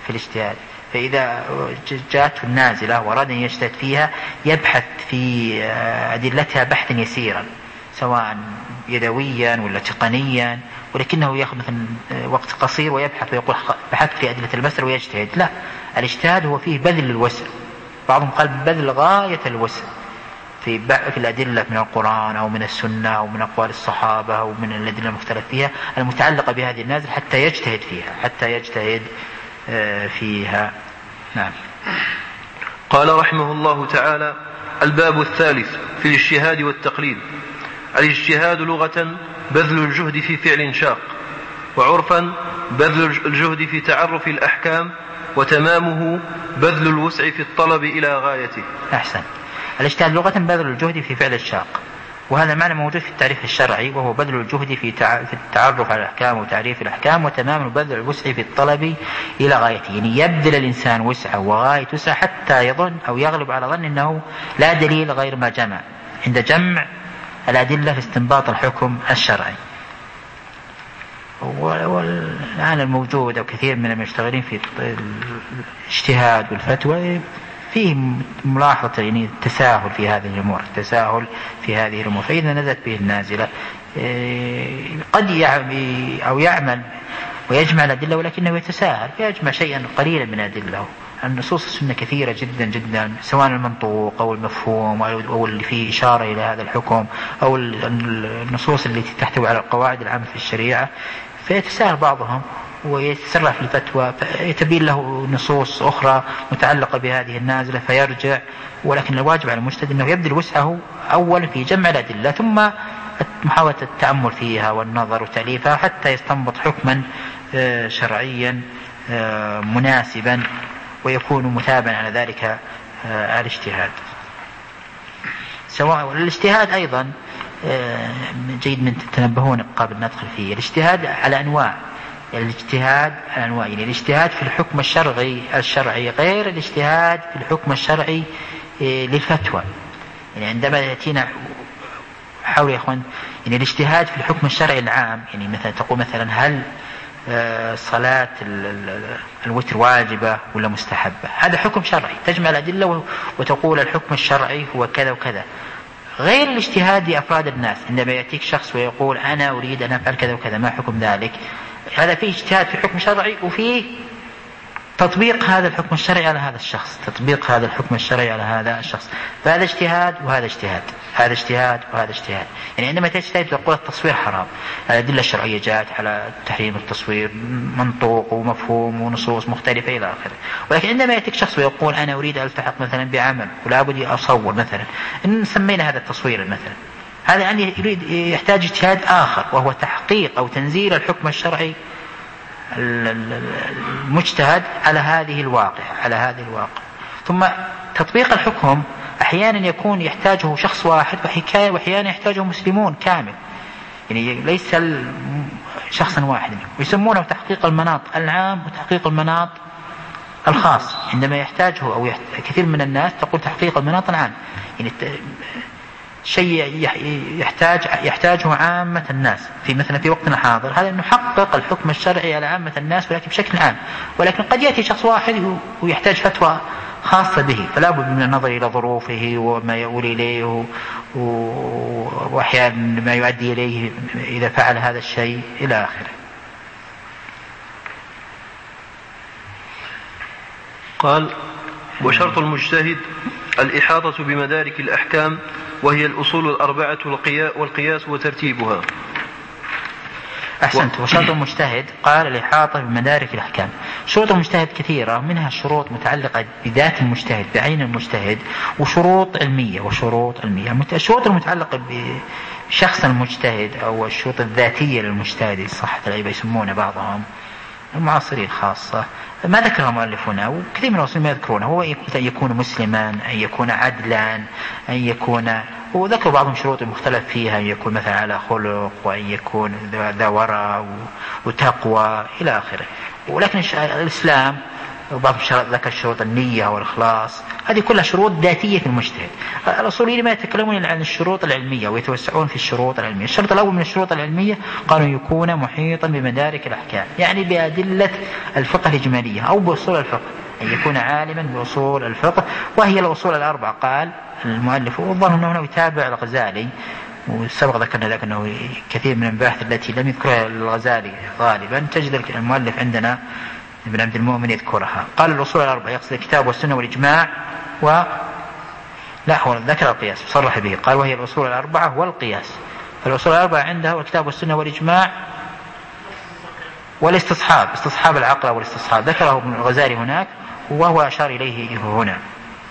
في الاجتهاد. فإذا جاءته النازلة وأراد أن يجتهد فيها يبحث في أدلتها بحثا يسيرا سواء يدويا ولا تقنيا، ولكنه يأخذ مثلا وقت قصير ويبحث ويقول بحث في أدلة المسألة ويجتهد. لا، الاجتهاد هو فيه بذل الوسع، بعضهم قال بذل غاية الوسع في في الأدلة من القرآن أو من السنة أو من أقوال الصحابة أو من الأدلة المختلف فيها المتعلقة بهذه النازل حتى يجتهد فيها حتى يجتهد فيها. نعم. قال رحمه الله تعالى: الباب الثالث في الاجتهاد والتقليد. الاجتهاد لغة بذل الجهد في فعل شاق، وعرفا بذل الجهد في تعرف الأحكام، وتمامه بذل الوسع في الطلب إلى غايته. أحسن. الاجتهاد لغة بذل الجهد في فعل الشاق، وهذا معنى موجود في التعريف الشرعي، وهو بذل الجهد في التعرف على الأحكام وتعريف الأحكام، وتمام بذل الوسع في الطلب إلى غايته. يعني يبذل الإنسان وسعه وغاية وسعه حتى يظن أو يغلب على ظن أنه لا دليل غير ما جمع عند جمع الأدلة في استنباط الحكم الشرعي. والآن الموجود أو كثير من المشتغلين في الاجتهاد والفتوى فيه ملاحظة يعني التساهل في هذه الأمور، التساهل في هذه الأمور. فإذا نزلت به النازلة قد يعمل أو يعمل ويجمع الأدلة، ولكنه يتساهل فيجمع شيئا قليلا من الأدلة. النصوص السنة كثيرة جدا جدا، سواء المنطوق أو المفهوم أو اللي فيه إشارة إلى هذا الحكم أو النصوص التي تحتوي على القواعد العامة في الشريعة، فيتساهل بعضهم ويتسرع في الفتوى، فيتبين له نصوص أخرى متعلقة بهذه النازلة فيرجع. ولكن الواجب على المجتهد أنه يبذل وسعه أولا في جمع الأدلة، ثم محاولة التأمل فيها والنظر وتأليفها حتى يستنبط حكما شرعيا مناسبا ويكون متابعا على ذلك الاجتهاد. سواء الاجتهاد أيضا جيد من تنبهون قبل ندخل فيه. الاجتهاد على أنواع، الاجتهاد على أنواع، يعني الاجتهاد في الحكم الشرعي الشرعي غير الاجتهاد في الحكم الشرعي للفتوى. يعني عندما يأتينا حاولوا يا أخوان، يعني الاجتهاد في الحكم الشرعي العام، يعني مثلا تقول مثلا هل صلاة الوتر واجبة ولا مستحبة، هذا حكم شرعي تجمع الأدلة وتقول الحكم الشرعي هو كذا وكذا، غير الاجتهاد لأفراد الناس. عندما يأتيك شخص ويقول أنا أريد أن أفعل كذا وكذا، ما حكم ذلك؟ هذا فيه اجتهاد في حكم شرعي وفيه تطبيق هذا الحكم الشرعي على هذا الشخص، تطبيق هذا الحكم الشرعي على هذا الشخص. فهذا اجتهاد وهذا اجتهاد، هذا اجتهاد وهذا اجتهاد. يعني عندما تجتهد تقول التصوير حرام، الأدلة الشرعية جاءت على تحريم التصوير، منطوق ومفهوم ونصوص مختلفة إلى آخره. ولكن عندما يأتيك شخص ويقول أنا أريد أن ألتحق مثلا بعمل ولا بد أصور مثلا، إن سمينا هذا التصوير مثلا، هذا يعني يريد يحتاج اجتهاد آخر، وهو تحقيق أو تنزيل الحكم الشرعي المجتهد على هذه الواقع على هذه الواقع. ثم تطبيق الحكم أحيانا يكون يحتاجه شخص واحد، وأحيانا يحتاجه مسلمون كامل، يعني ليس شخصا واحدا، ويسمونه تحقيق المناط العام وتحقيق المناط الخاص. عندما يحتاجه أو يحتاج كثير من الناس تقول تحقيق المناط العام، يعني شيء يحتاج يحتاجه عامة الناس في مثلا في وقتنا الحاضر، هذا أنه يحقق الحكم الشرعي على عامة الناس ولكن بشكل عام. ولكن قد يأتي شخص واحد ويحتاج فتوى خاصة به، فلا بد من النظر إلى ظروفه وما يؤول إليه وأحيانا ما يؤدي إليه إذا فعل هذا الشيء إلى آخره. قال: وشرط المجتهد الإحاطة بمدارك الأحكام، وهي الأصول الأربعة والقياس وترتيبها. أحسنت. وشرط المجتهد قال الإحاطة بمدارك الأحكام. شروط المجتهد كثيرة، منها شروط متعلقة بذات المجتهد بعين المجتهد، وشروط علمية وشروط علمية. الشروط المتعلقة بشخص المجتهد أو الشروط الذاتية للمجتهد صحة العيبة يسمونه بعضهم المعاصرين خاصة، ما ذكرها مؤلفنا وكثير من الرسول ما يذكرونه، هو أن يكون مسلما، أن يكون عدلا، أن يكون، وذكر بعضهم شروط مختلف فيها، أن يكون مثلا على خلق، وأن يكون ذا ورع وتقوى إلى آخره. ولكن الإسلام وبعض ذكر شروط النية والإخلاص، هذه كلها شروط ذاتية في المجتهد. الأصوليين ما يتكلمون عن الشروط العلمية ويتوسعون في الشروط العلمية. الشرط الأول من الشروط العلمية قالوا يكون محيطا بمدارك الأحكام، يعني بأدلة الفقه الإجمالية أو بأصول الفقه، أن يكون عالما بأصول الفقه، وهي الأصول الأربعة. قال المؤلف، والظاهر أنه هنا يتابع الغزالي، وسبق ذكرنا ذلك أنه كثير من المباحث التي لم يذكرها الغزالي غالبا تجد المؤلف عندنا ابن عبد المؤمن يذكرها. قال الأصول الأربعة يقصد الكتاب والسنة والإجماع و لا هو ذكر القياس صرح به، قال وهي الأصول الأربعة والقياس. فالأصول الأربعة عنده الكتاب والسنة والإجماع والاستصحاب، استصحاب العقل والاستصحاب ذكره ابن الغزالي هناك وهو أشار إليه هنا.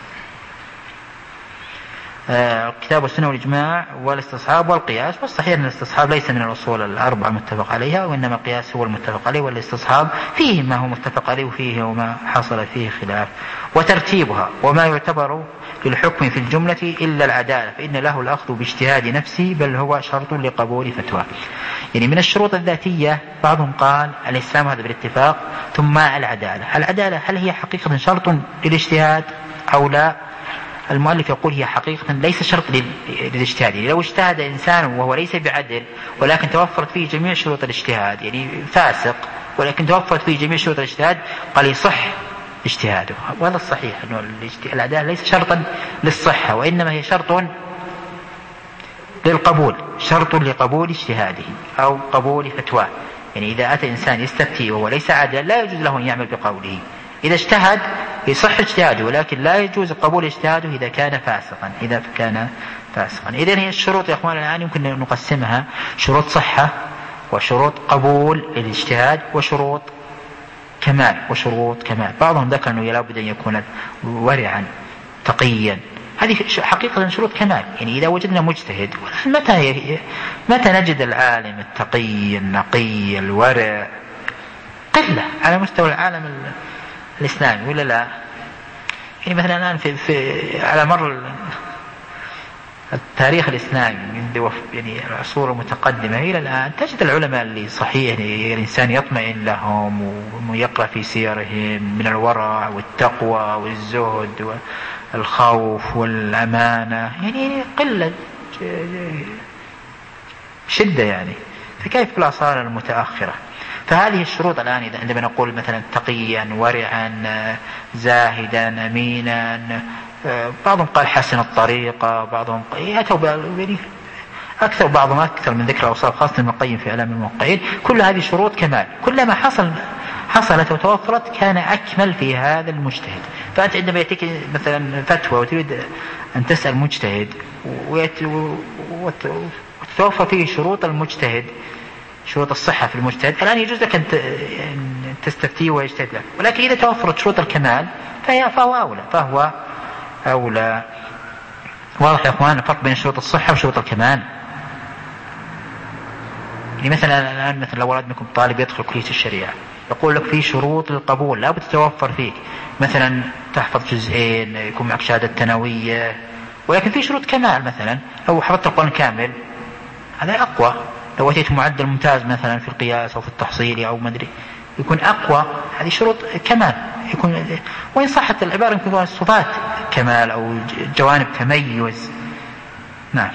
الكتاب والسنة والإجماع والاستصحاب والقياس، والصحيح أن الاستصحاب ليس من الأصول الأربعة متفق عليها، وإنما القياس هو المتفق عليه، والاستصحاب فيه ما هو متفق عليه وفيه وما حصل فيه خلاف. وترتيبها وما يعتبر للحكم في الجملة إلا العدالة فإن له الأخذ باجتهاد نفسه بل هو شرط لقبول فتوى. يعني من الشروط الذاتية بعضهم قال الإسلام هذا بالاتفاق، ثم العدالة. العدالة هل هي حقيقة شرط للاجتهاد أو لا؟ المؤلف يقول هي حقيقة ليس شرط للاجتهاد. يعني لو اجتهد إنسان وهو ليس بعدل ولكن توفرت فيه جميع شروط الاجتهاد، يعني فاسق ولكن توفرت فيه جميع شروط الاجتهاد، قال يصح اجتهاده. وهذا الصحيح أنه العدالة ليس شرطا للصحة، وإنما هي شرط للقبول، شرط لقبول اجتهاده أو قبول فتواه. يعني إذا أتى إنسان يستفتي وهو ليس عادلا لا يجوز له أن يعمل بقوله. إذا اجتهد يصح اجتهاده، ولكن لا يجوز قبول اجتهاده إذا كان فاسقا إذا كان فاسقا. إذن هي الشروط يا أخوان الآن يمكن أن نقسمها شروط صحة وشروط قبول الاجتهاد وشروط كمال وشروط كمال. بعضهم ذكر أنه لابد أن يكون ورعا تقيا، هذه حقيقة شروط كمال. يعني إذا وجدنا مجتهد، متى متى نجد العالم التقي النقي الورع؟ قلة على مستوى العالم الإسلامي ولا لا؟ يعني مثلا الآن في, في على مر التاريخ الإسلامي من يعني العصور المتقدمة إلى الآن تجد العلماء اللي صحيح يعني الإنسان يطمئن لهم ويقرأ في سيرهم من الورع والتقوى والزهد والخوف والأمانة، يعني قلة شدة يعني، فكيف بالعصور المتأخرة؟ فهذه الشروط الآن إذا عندما نقول مثلا تقيا ورعا زاهدا أمينا، بعضهم قال حسن الطريقة، بعضهم أتوا يعني أكثر بعضهم أكثر من ذكر أوصاف خاصة ابن القيم في إعلام الموقعين. كل هذه شروط كمال، كلما حصل حصلت وتوفرت كان أكمل في هذا المجتهد. فأنت عندما يأتيك مثلا فتوى وتريد أن تسأل مجتهد وتتوفر فيه شروط المجتهد، شروط الصحة في المجتهد، الآن يجوز لك أن تستفتيه ويجتهد لك. ولكن إذا توفرت شروط الكمال فهو أولى فهو أولى. واضح يا أخوان الفرق بين شروط الصحة وشروط الكمال؟ يعني مثلا الآن مثلا لو أراد منكم طالب يدخل كلية الشريعة يقول لك في شروط للقبول لا بتتوفر فيك، مثلا تحفظ جزئين، يكون معك شهادة ثانوية، ولكن في شروط كمال مثلا لو حفظت القرآن كامل هذا أقوى، لو أتيت معدل ممتاز مثلا في القياس أو في التحصيل أو مدري يكون أقوى. هذه شروط كمال يكون، وإن صحت العبارة يمكن تكون صفات كمال أو جوانب تميز. نعم.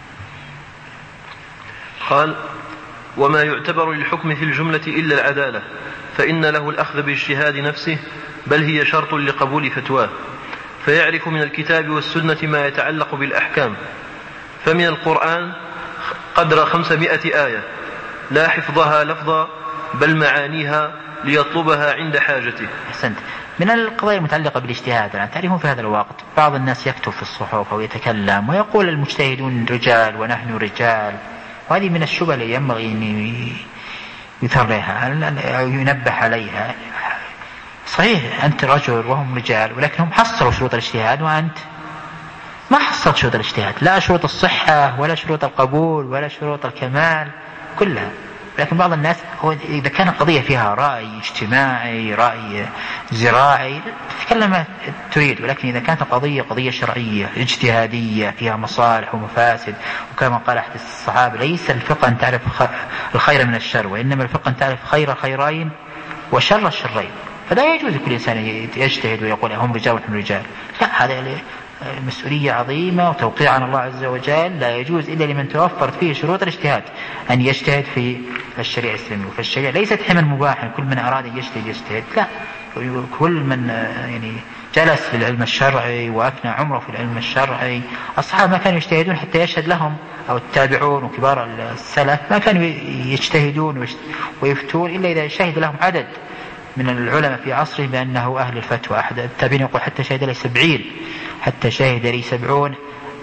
قال وما يعتبر للحكم في الجملة إلا العدالة فإن له الأخذ باجتهاد نفسه بل هي شرط لقبول فتواه، فيعرف من الكتاب والسنة ما يتعلق بالأحكام. فمن القرآن قدر خمسمائة آية لا حفظها لفظا بل معانيها ليطلبها عند حاجته. أحسنت. من القضايا المتعلقة بالاجتهاد الآن تعرفون في هذا الوقت بعض الناس يكتب في الصحف أو يتكلم ويقول المجتهدون رجال ونحن رجال، وهذه من الشبه اللي ينبغي أن يثار لها أو ينبه عليها. صحيح أنت رجل وهم رجال، ولكن هم حصلوا شروط الاجتهاد وأنت ما حصلت شروط الاجتهاد، لا شروط الصحة ولا شروط القبول ولا شروط الكمال كلها. لكن بعض الناس هو إذا كان قضية فيها رأي اجتماعي رأي زراعي تتكلم ما تريد، ولكن إذا كانت قضية قضية شرعية اجتهادية فيها مصالح ومفاسد، وكما قال أحد الصحابة ليس الفقه أن تعرف الخير من الشر، وإنما الفقه أن تعرف خير خيرين وشر الشرين. فلا يجوز كل إنسان يجتهد ويقول هم رجال ونحن رجال، لا، هذا مسؤولية عظيمة وتوقيع عن الله عز وجل، لا يجوز إلا لمن توفرت فيه شروط الاجتهاد أن يجتهد في الشريعة الإسلامية. فالشريعة ليست حما مباحا كل من أراد أن يجتهد يجتهد، لا، كل من يعني جلس في العلم الشرعي وأكنى عمره في العلم الشرعي. الصحابة ما كانوا يجتهدون حتى يشهد لهم، أو التابعون وكبار السلف ما كانوا يجتهدون ويفتون إلا إذا شهد لهم عدد من العلماء في عصره بأنه أهل الفتوى. أحد التابعين يقول حتى شهد لي سبعين حتى شهد لي سبعون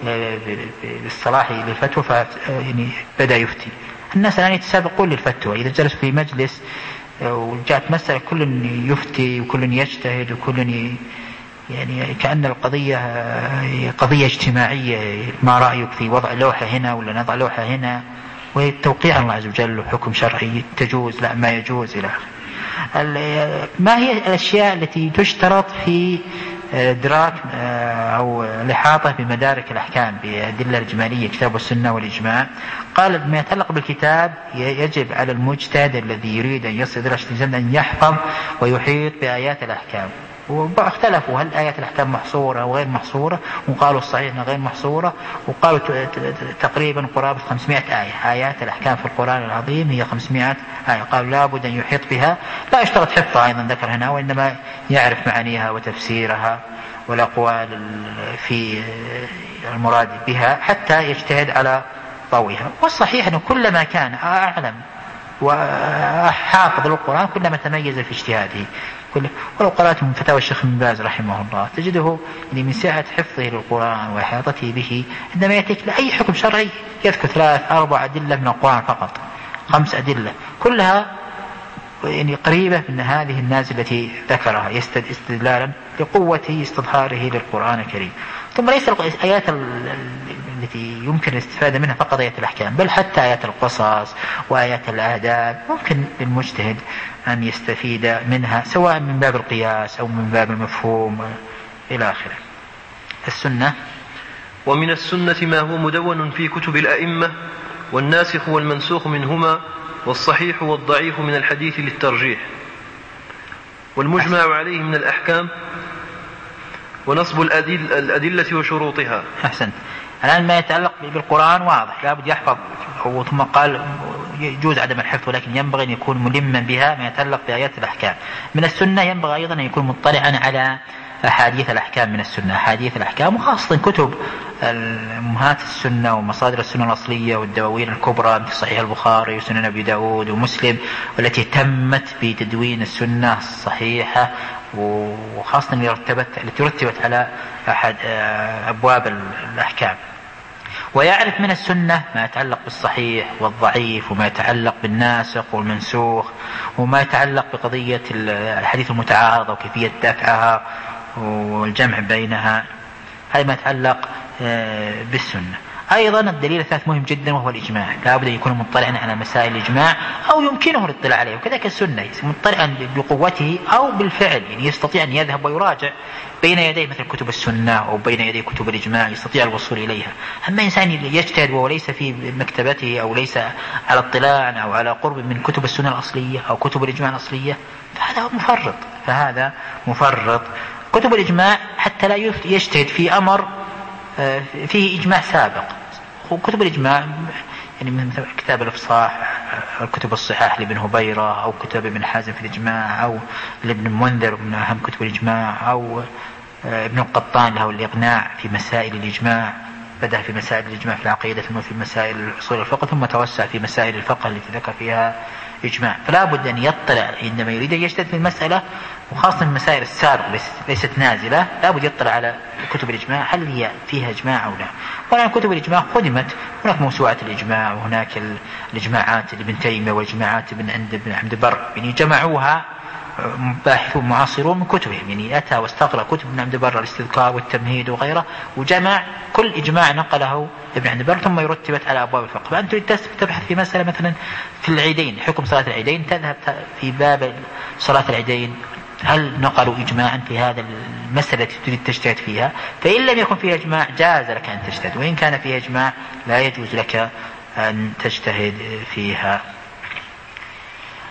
بالصلاح للفتوى فبدأ يفتي. الناس الآن يتسابقون للفتوى، إذا جلسوا في مجلس وجاءت مسألة كل يفتي وكل يجتهد وكل يعني كأن القضية قضية اجتماعية، ما رأيك في وضع لوحة هنا ولا نضع لوحة هنا، والتوقيع الله عز وجل وحكم شرعي تجوز لا ما يجوز إلى آخره. ما هي الأشياء التي تشترط في إدراك أو الإحاطة بمدارك الأحكام بأدلة الإجمالية كتاب والسنة والإجماع؟ قال ما يتعلق بالكتاب يجب على المجتهد الذي يريد أن يصل إلى الاجتهاد أن يحفظ ويحيط بآيات الأحكام. واختلفوا هل آيات الأحكام محصورة أو غير محصورة، وقالوا الصحيح أنها غير محصورة، وقالوا تقريبا قرابة خمسمائة آية. آيات الأحكام في القرآن العظيم هي خمسمائة آية، قالوا لا بد أن يحيط بها، لا يشترط حفظها أيضا ذكر هنا، وإنما يعرف معانيها وتفسيرها والأقوال في المراد بها حتى يجتهد على ضوئها. والصحيح أنه كلما كان أعلم وحافظ للقرآن كلما تميز في اجتهاده. ولو قرأت من فتاوى الشيخ بن باز رحمه الله تجده يعني من سعة حفظه للقرآن وإحاطته به عندما يأتيك لأي حكم شرعي يذكر ثلاث أربع أدلة من القرآن فقط، خمس أدلة كلها يعني قريبة من هذه النازلة التي ذكرها استدلالا لقوة استظهاره للقرآن الكريم. ثم ليس الآيات التي يمكن الاستفادة منها فقط آيات الأحكام، بل حتى آيات القصص وآيات الآداب ممكن للمجتهد أن يستفيد منها سواء من باب القياس أو من باب المفهوم إلى آخره. السنة: ومن السنة ما هو مدون في كتب الأئمة، والناسخ والمنسوخ منهما، والصحيح والضعيف من الحديث للترجيح، والمجمع عليه من الأحكام، ونصب الأدل الأدلة وشروطها. أحسن. الآن ما يتعلق بالقرآن واضح، لابد يحفظ، ثم قال يجوز عدم الحفظ ولكن ينبغي أن يكون ملما بها ما يتعلق بآيات الأحكام. من السنة ينبغي أيضا أن يكون مطلعا على أحاديث الأحكام من السنة، أحاديث الأحكام وخاصة كتب أمهات السنة ومصادر السنة الأصلية والدواوين الكبرى مثل صحيح البخاري وسنن أبي داود ومسلم، والتي تمت بتدوين السنة الصحيحة، وخاصة التي رتبت على أحد أبواب الأحكام. ويعرف من السنة ما يتعلق بالصحيح والضعيف، وما يتعلق بالناسخ والمنسوخ، وما يتعلق بقضية الحديث المتعارض وكيفية دفعها والجمع بينها، هذا ما يتعلق بالسنة. أيضا الدليل الثالث مهم جدا وهو الإجماع، لا بد أن يكون مطلعا على مسائل الإجماع أو يمكنه الاطلاع عليه، وكذلك السنة مطلعا بقوته أو بالفعل، يعني يستطيع أن يذهب ويراجع بين يديه مثل كتب السنة أو بين يديه كتب الإجماع، يستطيع الوصول إليها. أما إنسان يجتهد وليس في مكتبته أو ليس على اطلاع أو على قرب من كتب السنة الأصلية أو كتب الإجماع الأصلية فهذا مفرط فهذا مفرط كتب الإجماع حتى لا يجتهد في أمر فيه إجماع سابق. وكتب الإجماع يعني من كتاب الإفصاح، الكتب الصحاح لابن هبيرة، أو كتاب ابن حازم في الإجماع، أو لابن منذر من أهم كتب الإجماع، أو ابن القطان له الإقناع في مسائل الإجماع، بدأ في مسائل الإجماع في العقيدة ثم في مسائل أصول الفقه ثم توسع في مسائل الفقه التي ذكر فيها إجماع. فلا بد أن يطلع عندما يريد أن يجتهد في المسألة، وخاصة في المسائل السابقة ليست نازلة، لا بد يطلع على كتب الإجماع هل هي فيها إجماع أو لا. والآن كتب الإجماع خدمت، هناك موسوعة الإجماع، وهناك الإجماعات لابن تيمية والإجماعات ابن عبد البر، يعني جمعوها باحثون معاصرون من كتبهم، يعني أتى واستقرأ كتب ابن عبد البر الاستذكار والتمهيد وغيره، وجمع كل إجماع نقله ابن عبد البر ثم يرتبت على أبواب الفقه. فأنت تبحث في مسألة مثلا في العيدين، حكم صلاة العيدين، تذهب في باب صلاة العيدين هل نقلوا إجماعا في هذا المسألة التي تريد تجتهد فيها، فإن لم يكن فيها إجماع جاز لك أن تجتهد، وإن كان فيها إجماع لا يجوز لك أن تجتهد فيها.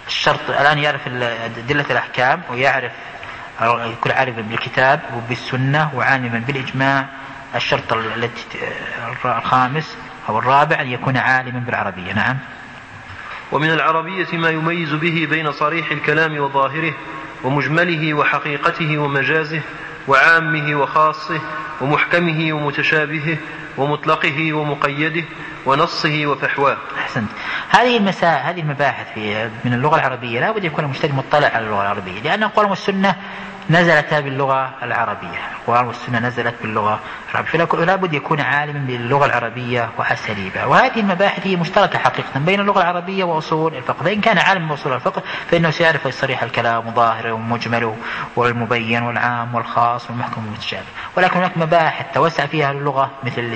الشرط الآن يعرف أدلة الأحكام ويعرف يكون عارفا بالكتاب وبالسنة وعالما بالإجماع. الشرط الخامس أو الرابع أن يكون عالما بالعربية. نعم. ومن العربية ما يميز به بين صريح الكلام وظاهره ومجمله وحقيقته ومجازه وعامه وخاصه ومحكمه ومتشابهه ومطلقه ومقيده ونصه وفحواه. أحسنت. هذه المسائل هذه المباحث في من اللغة العربية لا بد يكون المجتهد مطلع على اللغة العربية، لأن القرآن والسنة نزلتا باللغة العربية، القرآن والسنة نزلت باللغة العربية، فلا بد يكون عالما باللغة العربية وأساليبها. وهذه المباحث هي مشتركة حقيقة بين اللغة العربية وأصول الفقه، فإن كان عالما بأصول الفقه فإنه سيعرف صريح الكلام وظاهره ومجمله والمبين والعام والخاص والمحكم والمتشابه. ولكن هناك مباحث توسع فيها اللغة مثل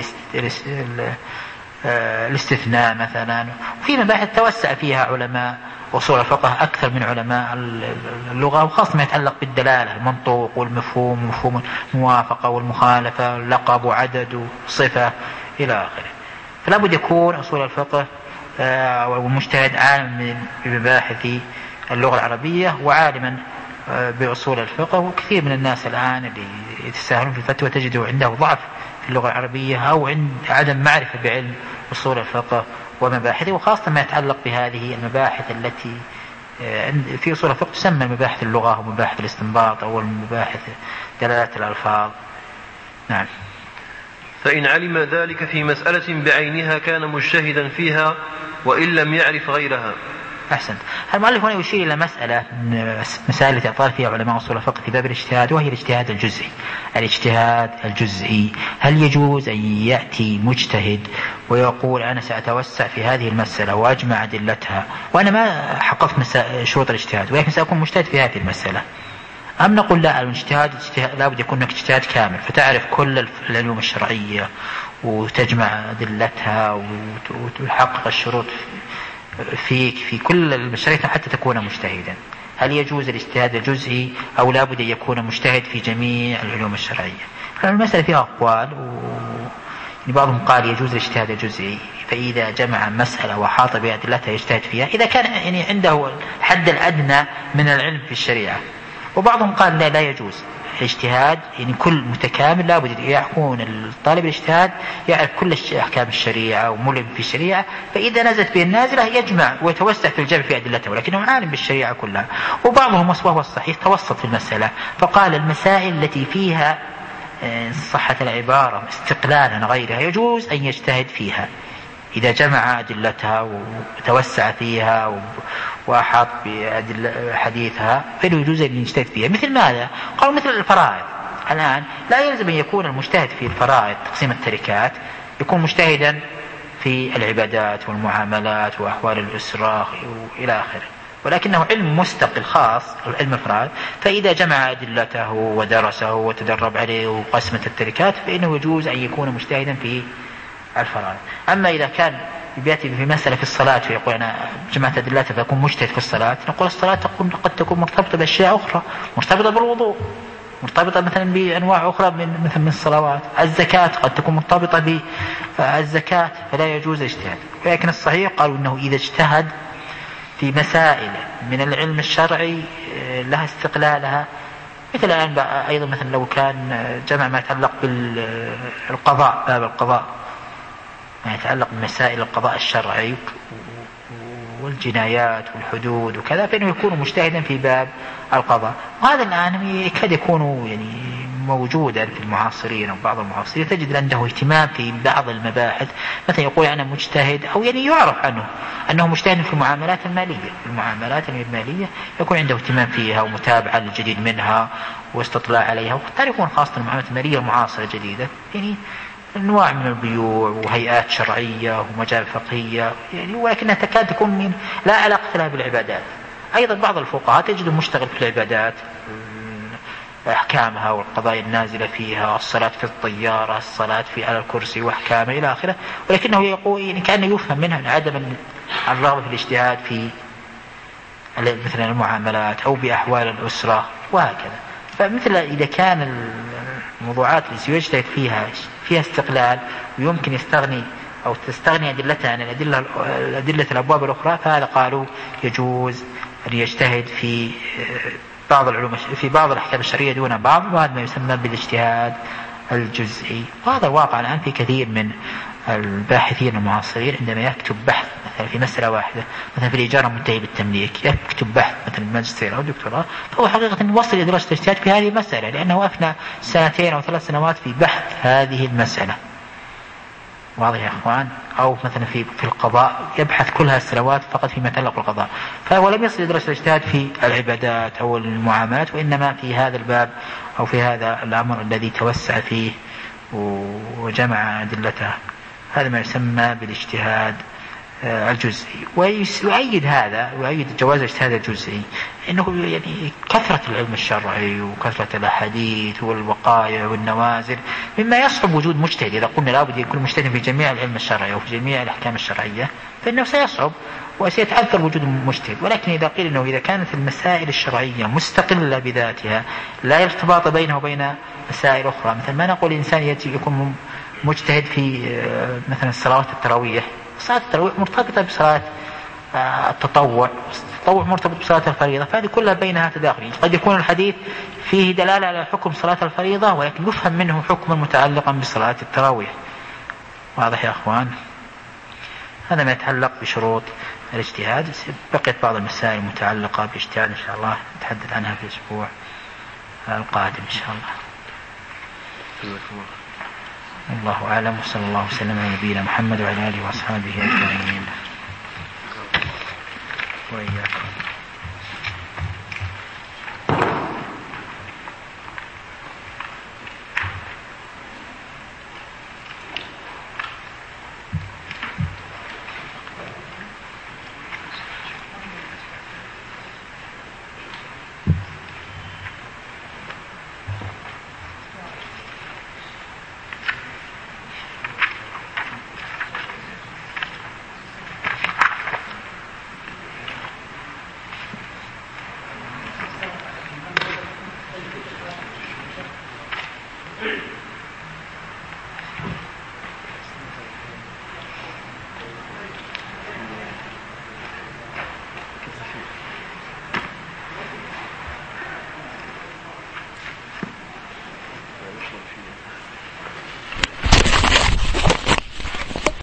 الاستثناء مثلا، وفي مباحث توسع فيها علماء أصول الفقه أكثر من علماء اللغة، وخاصة ما يتعلق بالدلالة، المنطوق والمفهوم ومفهوم الموافقة والمخالفة واللقب وعدد وصفة إلى آخره. فلا بد يكون أصول الفقه والمجتهد عالم بمباحث اللغة العربية وعالما بأصول الفقه. وكثير من الناس الآن اللي يتساهلون في الفتوى تجده عنده ضعف في اللغة العربية أو عند عدم معرفة بعلم أصول الفقه ومباحثه، وخاصة ما يتعلق بهذه المباحث التي في أصول الفقه تسمى مباحث اللغة ومباحث الاستنباط أو مباحث دلالة الألفاظ. نعم. فإن علم ذلك في مسألة بعينها كان مجتهدا فيها وإن لم يعرف غيرها. أحسنت. المؤلف هنا يشير إلى مسألة من مسائل التي أطال فيها علماء أصول الفقه في باب الاجتهاد، وهي الاجتهاد الجزئي. الاجتهاد الجزئي هل يجوز أن يأتي مجتهد ويقول أنا سأتوسع في هذه المسألة وأجمع أدلتها وأنا ما حققت شروط الاجتهاد ولكن سأكون مجتهد في هذه المسألة، أم نقول لا، الاجتهاد لا بد يكون لك اجتهاد كامل فتعرف كل العلوم الشرعية وتجمع أدلتها وتحقق الشروط فيك في كل المشاريع حتى تكون مجتهدا؟ هل يجوز الاجتهاد الجزئي أو لا بد يكون مجتهد في جميع العلوم الشرعية؟ المسألة فيها أقوال، وبعضهم قال يجوز الاجتهاد الجزئي فإذا جمع مسألة وحاط بأدلتها يجتهد فيها إذا كان يعني عنده الحد الأدنى من العلم في الشريعة، وبعضهم قال لا لا يجوز الاجتهاد، يعني كل متكامل لا بد يكون الطالب الاجتهاد يعرف كل أحكام الشريعة وملم في الشريعة، فإذا نزلت به النازلة يجمع ويتوسع في الجمع في أدلته ولكنه عالم بالشريعة كلها. وبعضهم وهو الصحيح توسط في المسألة فقال المسائل التي فيها صحة العبارة استقلالا غيرها يجوز أن يجتهد فيها إذا جمع أدلتها وتوسع فيها وأحاط بحديثها فإنه يجوز أن يجتهد فيها. مثل ماذا؟ قالوا مثل الفرائض. الآن لا يلزم أن يكون المجتهد في الفرائض تقسيم التركات يكون مجتهدا في العبادات والمعاملات وأحوال الأسرة إلى آخره، ولكنه علم مستقل خاص علم الفرائض، فإذا جمع أدلته ودرسه وتدرب عليه وقسمة التركات فإنه يجوز أن يكون مجتهدا في الفرائض. أما إذا كان بيأتي في مسألة في الصلاة ويقول أنا جمعت أدلتها فأكون مجتهد في الصلاة، نقول الصلاة تكون قد تكون مرتبطة بأشياء أخرى، مرتبطة بالوضوء، مرتبطة مثلا بأنواع أخرى من مثل من الصلوات. الزكاة قد تكون مرتبطة بالزكاة فلا يجوز الاجتهاد. ولكن الصحيح قالوا أنه إذا اجتهد في مسائل من العلم الشرعي لها استقلالها، مثل الآن أيضا مثلا لو كان جمع ما يتعلق بالقضاء، باب القضاء ما يتعلق بمسائل القضاء الشرعي والجنايات والحدود وكذا فإنه يكون مجتهدا في باب القضاء. وهذا الآن يكاد يكون يعني موجودا في المعاصرين أو بعض المعاصرين، تجد عنده اهتمام في بعض المباحث، مثلا يقول أنا مجتهد أو يعني يعرف عنه أنه مجتهد في المعاملات المالية، المعاملات المالية يكون عنده اهتمام فيها ومتابعة للجديد منها واستطلاع عليها، وقد يكون خاصة المعاملات المالية المعاصرة الجديدة يعني أنواع من البيوع وهيئات شرعية ومجال فقهية يعني، ولكنها تكاد تكون من لا علاقة لها بالعبادات. أيضا بعض الفقهاء تجده مشتغل في العبادات أحكامها والقضايا النازلة فيها، الصلاة في الطيارة، الصلاة في على الكرسي وأحكامه إلى آخره، ولكنه يقول يعني كأنه يفهم منها عدم الرغبة في الاجتهاد في مثل المعاملات أو بأحوال الأسرة وهكذا. فمثل إذا كان الموضوعات التي يجتهد فيها فيها استقلال ويمكن يستغني أو تستغني أدلتها عن الأدلة الأدلة الأبواب الأخرى، فهذا قالوا يجوز أن يجتهد في بعض العلوم في بعض الأحكام الشرعية دون بعض، وهذا ما يسمى بالاجتهاد الجزئي. وهذا الواقع الآن في كثير من الباحثين المعاصرين عندما يكتب بحث مثلا في مسألة واحدة، مثلا في الإيجار المنتهي بالتمليك، يكتب بحث مثلا ماجستير أو دكتوراه، فهو حقيقة وصل إلى درجة الاجتهاد في هذه المسألة، لأنه أفنى سنتين أو ثلاث سنوات في بحث هذه المسألة. واضح يا أخوان؟ أو مثلا في في القضاء يبحث كل هالسنوات فقط فيما يتعلق بالقضاء، فهو لم يصل لدرجة الاجتهاد في العبادات أو المعاملات، وإنما في هذا الباب أو في هذا الأمر الذي توسع فيه وجمع أدلته. هذا ما يسمى بالاجتهاد الجزئي. ويؤيد هذا ويؤيد جواز الاجتهاد الجزئي إنه يعني كثرة العلم الشرعي وكثرة الأحاديث والوقائع والنوازل مما يصعب وجود مجتهد. إذا قلنا لابد يكون مجتهد في جميع العلم الشرعي وفي جميع الأحكام الشرعية فإنه سيصعب وسيتعذر وجود المجتهد. ولكن إذا قيل إنه إذا كانت المسائل الشرعية مستقلة بذاتها لا ارتباط بينها وبين مسائل أخرى، مثل ما نقول الإنسان يجب يكون مجتهد في مثلا صلاة التراويح، صلاة التراويح مرتبطة بصلاة التطوع، التطوع مرتبط بصلاة الفريضة، فهذه كلها بينها تداخل. قد يكون الحديث فيه دلالة على حكم صلاة الفريضة ولكن يفهم منه حكما متعلقا بصلاة التراويح. واضح يا أخوان؟ هذا ما يتعلق بشروط الاجتهاد. بقيت بعض المسائل المتعلقة بالاجتهاد إن شاء الله نتحدث عنها في الأسبوع القادم إن شاء الله. الله أعلم، وصلى الله وسلم على نبينا محمد وعلى آله وأصحابه أجمعين. وإياكم.